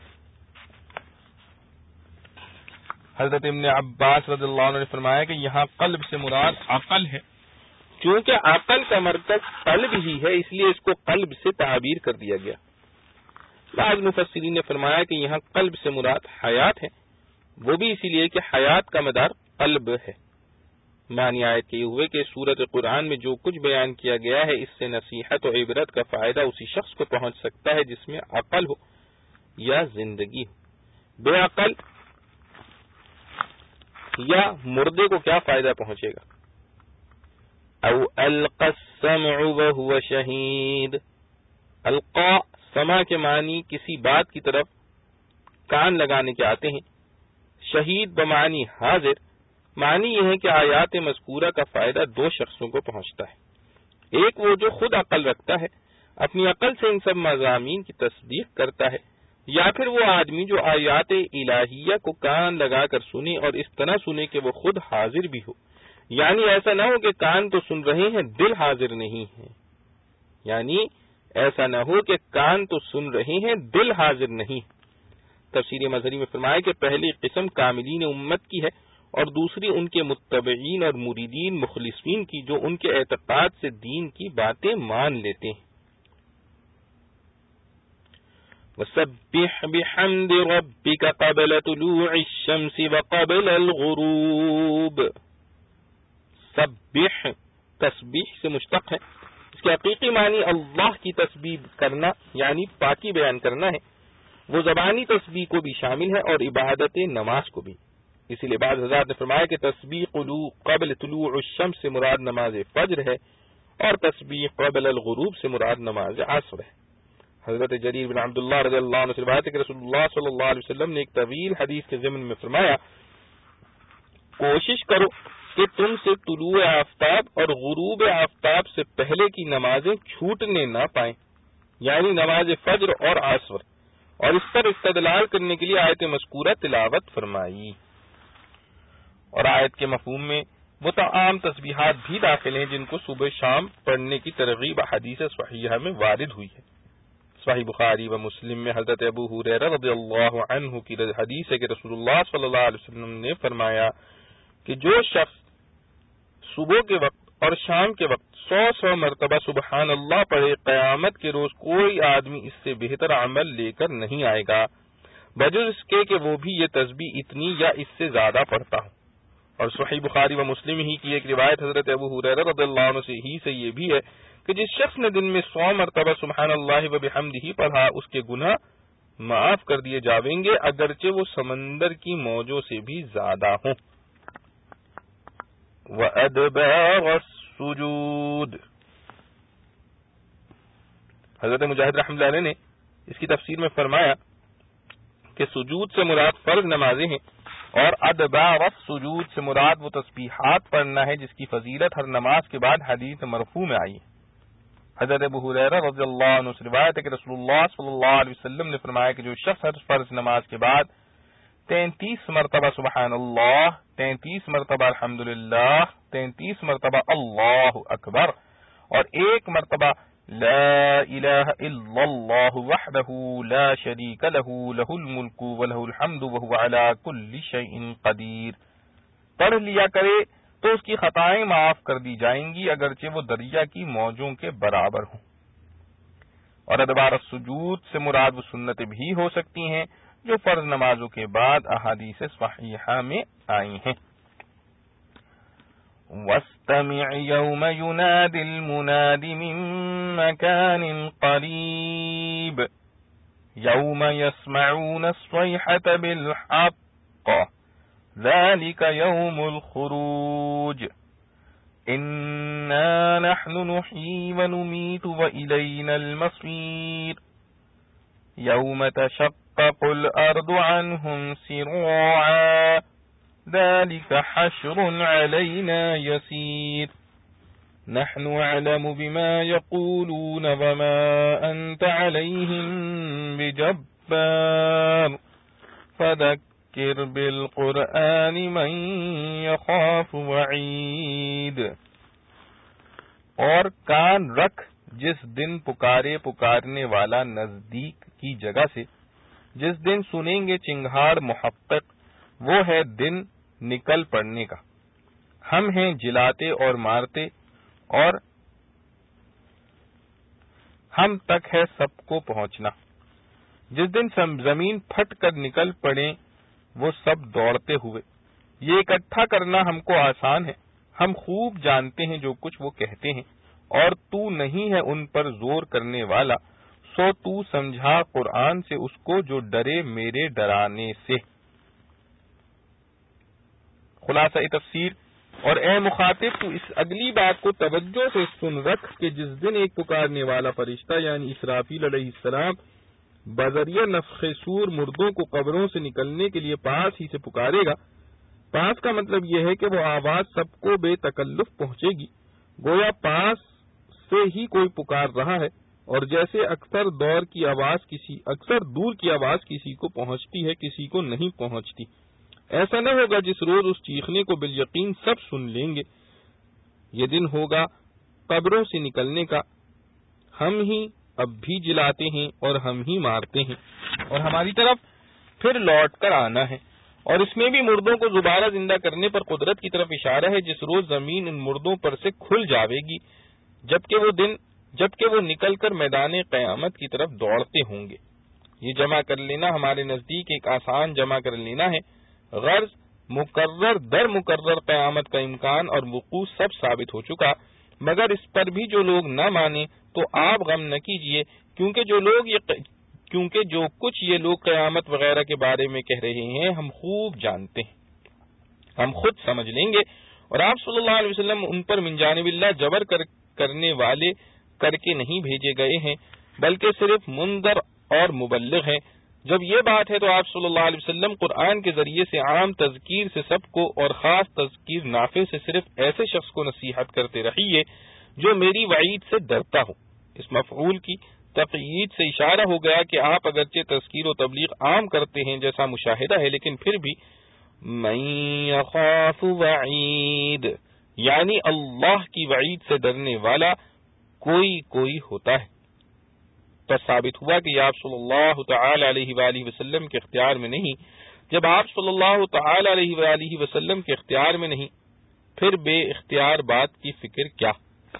Speaker 1: حضرت ابن عباس رضی اللہ عنہ نے فرمایا کہ یہاں قلب سے مراد عقل ہے. چونکہ عقل کا مرکز قلب ہی ہے اس لیے اس کو قلب سے تعبیر کر دیا گیا. بعض مفسرین نے فرمایا کہ یہاں قلب سے مراد حیات ہے، وہ بھی اسی لیے کہ حیات کا مدار قلب ہے. معنی آیت کے یہ ہوئے کہ سورۃ قرآن میں جو کچھ بیان کیا گیا ہے اس سے نصیحت و عبرت کا فائدہ اسی شخص کو پہنچ سکتا ہے جس میں عقل ہو یا زندگی ہو. بے عقل یا مردے کو کیا فائدہ پہنچے گا. او القى السمع وهو شہید. القا سمع کے معنی کسی بات کی طرف کان لگانے کے آتے ہیں. شہید بمعنی حاضر، معنی یہ ہے کہ آیات مذکورہ کا فائدہ دو شخصوں کو پہنچتا ہے، ایک وہ جو خود عقل رکھتا ہے، اپنی عقل سے ان سب مضامین کی تصدیق کرتا ہے، یا پھر وہ آدمی جو آیات الہیہ کو کان لگا کر سنے اور اس طرح سنے کہ وہ خود حاضر بھی ہو، یعنی ایسا نہ ہو کہ کان تو سن رہے ہیں دل حاضر نہیں ہے، یعنی ایسا نہ ہو کہ کان تو سن رہے ہیں دل حاضر نہیں۔ تفسیر مظہری میں فرمایا کہ پہلی قسم کاملین امت کی ہے اور دوسری ان کے متبعین اور مریدین مخلصین کی، جو ان کے اعتقاد سے دین کی باتیں مان لیتے ہیں۔ وَسَبِّحْ بِحَمْدِ رَبِّكَ قَبْلَ طُلُوعِ الشَّمْسِ وَقَبْلَ الْغُرُوبِ۔ سبح تسبیح سے مشتق ہے، اس کے حقیقی معنی اللہ کی تسبیح کرنا یعنی پاکی بیان کرنا ہے، وہ زبانی تسبیح کو بھی شامل ہے اور عبادت نماز کو بھی، اسی لیے بعض حضرات نے فرمایا کہ تسبیح قبل طلوع الشمس سے مراد نماز فجر ہے اور تسبیح قبل الغروب سے مراد نماز عصر ہے۔ حضرت جریر بن عبداللہ رضی اللہ عنہ سے روایت ہے کہ رسول اللہ صلی اللہ علیہ وسلم نے ایک طویل حدیث کے ضمن میں فرمایا، کوشش کرو کہ تم سے طلوع آفتاب اور غروب آفتاب سے پہلے کی نمازیں چھوٹنے نہ پائیں، یعنی نماز فجر اور عصر، اور اس پر استدلال کرنے کے لیے آیت مذکورہ تلاوت فرمائی، اور آیت کے مفہوم میں وہ تمام تسبیحات بھی داخل ہیں جن کو صبح شام پڑھنے کی ترغیب حدیث صحیحہ میں وارد ہوئی ہے۔ صحیح بخاری و مسلم میں حضرت ابو ہریرہ رضی اللہ عنہ کی حدیث ہے کہ رسول اللہ صلی اللہ علیہ وسلم نے فرمایا کہ جو شخص صبح کے وقت اور شام کے وقت 100 مرتبہ سبحان اللہ پڑھے، قیامت کے روز کوئی آدمی اس سے بہتر عمل لے کر نہیں آئے گا بجز اس کے کہ وہ بھی یہ تسبیح اتنی یا اس سے زیادہ پڑھتا ہو۔ اور صحیح بخاری و مسلم ہی کی ایک روایت حضرت ابو ہریرہ رضی اللہ عنہ سے یہ بھی ہے کہ جس شخص نے دن میں 100 مرتبہ سبحان اللہ و بحمدہ پڑھا، اس کے گناہ معاف کر دیے جاویں گے اگرچہ وہ سمندر کی موجوں سے بھی زیادہ ہوں۔ وَأَدْبَارَ السُّجُودِ، حضرت مجاہد رحمۃ اللہ علیہ نے اس کی تفسیر میں فرمایا کہ سجود سے مراد فرض نمازیں ہیں اور ادبار السجود سے مراد وہ تسبیحات پڑھنا ہے جس کی فضیلت ہر نماز کے بعد حدیث مرفوع میں آئی ہے۔ حضرت ابو ہریرہ رضی اللہ عنہ سے روایت ہے کہ رسول اللہ صلی اللہ علیہ وسلم نے فرمایا کہ جو شخص ہر فرض نماز کے بعد 33 مرتبہ سبحان اللہ، 33 مرتبہ الحمدللہ، 33 مرتبہ اللہ اکبر اور 1 مرتبہ لا الہ الا اللہ وحدہ لا شریک لہ لہ الملک ولہ الحمد وہو علی کل شیء قدیر پڑھ لیا کرے تو اس کی خطائیں معاف کر دی جائیں گی اگرچہ وہ دریا کی موجوں کے برابر ہوں۔ اور ادبار السجود سے مراد وہ سنتیں بھی ہو سکتی ہیں جو فرض نمازوں کے بعد احادیث صحیحہ میں آئی ہیں۔ وَاسْتَمِعْ يَوْمَ يُنَادِ الْمُنَادِ مِن مَّكَانٍ قَرِيبٍ يَوْمَ يَسْمَعُونَ الصَّيْحَةَ بِالْحَقِّ ذَلِكَ يَوْمُ الْخُرُوجِ إِنَّا نَحْنُ نُحْيِي وَنُمِيتُ وَإِلَيْنَا الْمَصِيرُ يَوْمَ تَشَقَّقُ الْأَرْضُ عَنْهُمْ سِرَاعًا ذَلِكَ حَشْرٌ عَلَيْنَا يَسِيرٌ نَحْنُ أَعْلَمُ بِمَا يَقُولُونَ وَمَا أَنْتَ عَلَيْهِمْ بِجَبَّارٍ فَذَكِّرْ بِالْقُرْآنِ مَنْ يَخَافُ وَعِيدٍ۔ اور کان رکھ جس دن پکارنے والا نزدیک کی جگہ سے، جس دن سنیں گے چنگھاڑ محقق، وہ ہے دن نکل پڑنے کا، ہم ہیں جلاتے اور مارتے اور ہم تک ہے سب کو پہنچنا۔ جس دن زمین پھٹ کر نکل پڑے وہ سب دوڑتے ہوئے، یہ اکٹھا کرنا ہم کو آسان ہے، ہم خوب جانتے ہیں جو کچھ وہ کہتے ہیں، اور تو نہیں ہے ان پر زور کرنے والا، سو تو سمجھا قرآن سے اس کو جو ڈرے میرے ڈرانے سے۔ خلاصہ تفسیر، اور اے مخاطب تو اس اگلی بات کو توجہ سے سن رکھ کہ جس دن ایک پکارنے والا فرشتہ یعنی اسرافیل علیہ السلام بذریعہ نفخ صور مردوں کو قبروں سے نکلنے کے لیے پاس ہی سے پکارے گا۔ پاس کا مطلب یہ ہے کہ وہ آواز سب کو بے تکلف پہنچے گی، گویا پاس سے ہی کوئی پکار رہا ہے، اور جیسے اکثر دور کی آواز اکثر دور کی آواز کسی کو پہنچتی ہے، کسی کو نہیں پہنچتی۔ ایسا نہ ہوگا جس روز اس چیخنے کو بالیقین سب سن لیں گے۔ یہ دن ہوگا قبروں سے نکلنے کا، ہم ہی اب بھی جلاتے ہیں اور ہم ہی مارتے ہیں، اور ہماری طرف پھر لوٹ کر آنا ہے۔ اور اس میں بھی مردوں کو دوبارہ زندہ کرنے پر قدرت کی طرف اشارہ ہے، جس روز زمین ان مردوں پر سے کھل جاوے گی، جبکہ وہ نکل کر میدان قیامت کی طرف دوڑتے ہوں گے۔ یہ جمع کر لینا ہمارے نزدیک ایک آسان جمع کر لینا ہے، غرض مقرر در مقرر قیامت کا امکان اور وقوع سب ثابت ہو چکا، مگر اس پر بھی جو لوگ نہ مانیں تو آپ غم نہ کیجئے، کیونکہ جو کچھ یہ لوگ قیامت وغیرہ کے بارے میں کہہ رہے ہیں ہم خوب جانتے ہیں، ہم خود سمجھ لیں گے۔ اور آپ صلی اللہ علیہ وسلم ان پر من جانب اللہ جبر کرنے والے کر کے نہیں بھیجے گئے ہیں، بلکہ صرف منذر اور مبلغ ہیں۔ جب یہ بات ہے تو آپ صلی اللہ علیہ وسلم قرآن کے ذریعے سے عام تذکیر سے سب کو اور خاص تذکیر نافع سے صرف ایسے شخص کو نصیحت کرتے رہیے جو میری وعید سے ڈرتا ہو۔ اس مفعول کی تقیید سے اشارہ ہو گیا کہ آپ اگرچہ تذکیر و تبلیغ عام کرتے ہیں جیسا مشاہدہ ہے، لیکن پھر بھی من یخاف وعید یعنی اللہ کی وعید سے ڈرنے والا کوئی ہوتا ہے۔ تو ثابت ہوا کہ یہ آپ صلی اللہ تعالی علیہ وآلہ وسلم کے اختیار میں نہیں۔ جب آپ صلی اللہ تعالی علیہ وآلہ وسلم کے اختیار میں نہیں، پھر بے اختیار بات کی فکر کیا؟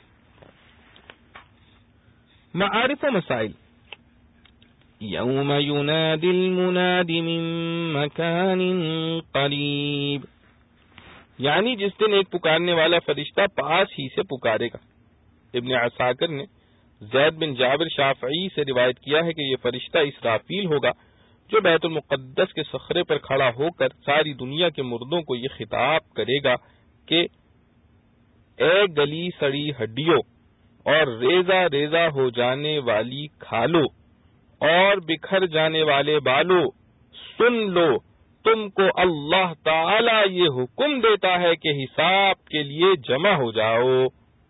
Speaker 1: معارف و مسائل۔ یوم ینادی المنادی من مکان قریب، یعنی جس دن ایک پکارنے والا فرشتہ پاس ہی سے پکارے گا۔ ابن عساکر نے زید بن جابر شافعی سے روایت کیا ہے کہ یہ فرشتہ اسرافیل ہوگا جو بیت المقدس کے صخرے پر کھڑا ہو کر ساری دنیا کے مردوں کو یہ خطاب کرے گا کہ اے گلی سڑی ہڈیوں اور ریزہ ریزہ ہو جانے والی کھالوں اور بکھر جانے والے بالوں، سن لو، تم کو اللہ تعالی یہ حکم دیتا ہے کہ حساب کے لیے جمع ہو جاؤ۔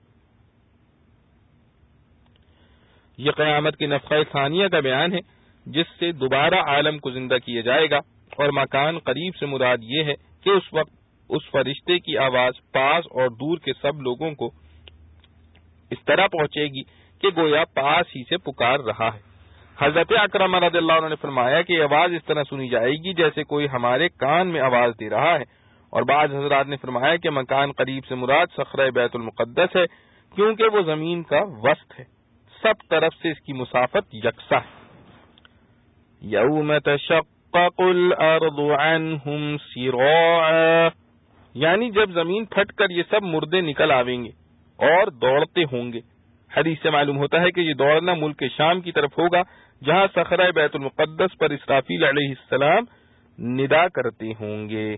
Speaker 1: یہ قیامت کی نفخہ ثانیہ کا بیان ہے جس سے دوبارہ عالم کو زندہ کیا جائے گا، اور مکان قریب سے مراد یہ ہے کہ اس وقت اس فرشتے کی آواز پاس اور دور کے سب لوگوں کو اس طرح پہنچے گی کہ گویا پاس ہی سے پکار رہا ہے۔ حضرت اکرم رضی اللہ عنہ نے فرمایا کہ یہ آواز اس طرح سنی جائے گی جیسے کوئی ہمارے کان میں آواز دے رہا ہے، اور بعض حضرات نے فرمایا کہ مکان قریب سے مراد صخرہ بیت المقدس ہے، کیونکہ وہ زمین کا وسط ہے، سب طرف سے اس کی مسافت یکساں ہے۔ یوم تشقق الارض عنہم سراعا، یعنی جب زمین پھٹ کر یہ سب مردے نکل آویں گے اور دوڑتے ہوں گے۔ حدیث سے معلوم ہوتا ہے کہ یہ دوڑنا ملک شام کی طرف ہوگا جہاں صخرہ بیت المقدس پر اسرافیل علیہ السلام ندا کرتے ہوں گے۔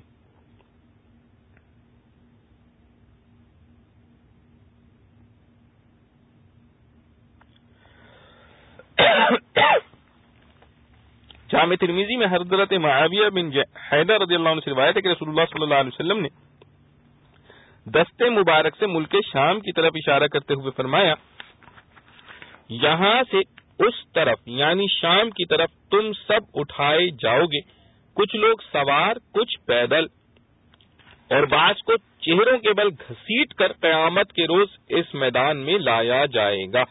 Speaker 1: جامع ترمذی میں حضرت معاویہ بن حیدر رضی اللہ عنہ سے روایت ہے کہ رسول اللہ صلی اللہ علیہ وسلم نے دستے مبارک سے ملک شام کی طرف اشارہ کرتے ہوئے فرمایا، یہاں سے اس طرف یعنی شام کی طرف تم سب اٹھائے جاؤ گے، کچھ لوگ سوار، کچھ پیدل، اور بعض کو چہروں کے بل گھسیٹ کر قیامت کے روز اس میدان میں لایا جائے گا۔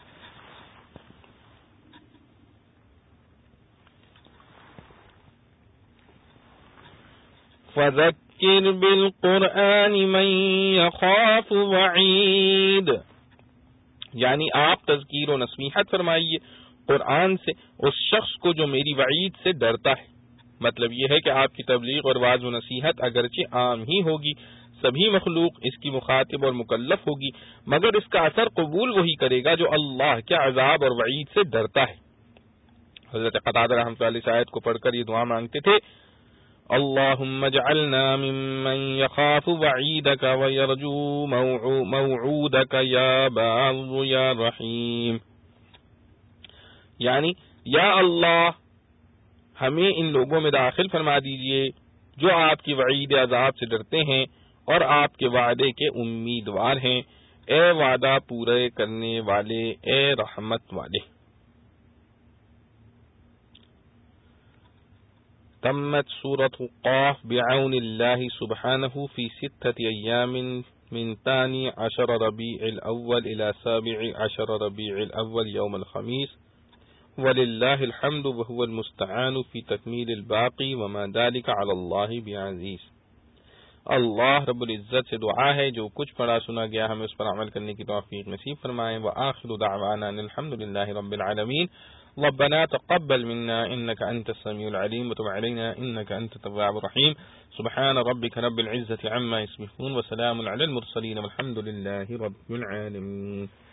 Speaker 1: فَذَكِّرْ بِالْقُرْآنِ مَنْ يَخَافُ وَعِيدٍ، یعنی آپ تذکیر و نصیحت فرمائیے قرآن سے اس شخص کو جو میری وعید سے ڈرتا ہے۔ مطلب یہ ہے کہ آپ کی تبلیغ اور وعظ و نصیحت اگرچہ عام ہی ہوگی، سبھی مخلوق اس کی مخاطب اور مکلف ہوگی، مگر اس کا اثر قبول وہی کرے گا جو اللہ کے عذاب اور وعید سے ڈرتا ہے۔ حضرت قتادہ رحمۃ اللہ علیہ اس آیت کو پڑھ کر یہ دعا مانگتے تھے، اللہم اجعلنا ممن یخاف وعیدک ویرجو موعودک یا بار یا رحیم، یعنی یا اللہ ہمیں ان لوگوں میں داخل فرما دیجئے جو آپ کی وعید عذاب سے ڈرتے ہیں اور آپ کے وعدے کے امیدوار ہیں، اے وعدہ پورے کرنے والے، اے رحمت والے۔ تمت سورة قاف بعون اللہ سبحانہ فی 6 ایام من 12 ربیع الاول الى 17 ربیع الاول یوم الخمیس وللہ الحمد وهو المستعان فی تکمیل الباقی وما ذلک علی اللہ بعزیز۔ اللہ رب العزت سے دعا ہے جو کچھ پڑھا سنا گیا ہمیں اس پر عمل کرنے کی توفیق نصیب فرمائے۔ وآخر دعوانا ان الحمد للہ رب العالمین۔ ربنا تقبل منا انك انت السميع العليم وتب علينا انك انت التواب الرحيم۔ سبحان ربك رب العزة عما يصفون وسلام على المرسلين والحمد لله رب العالمين۔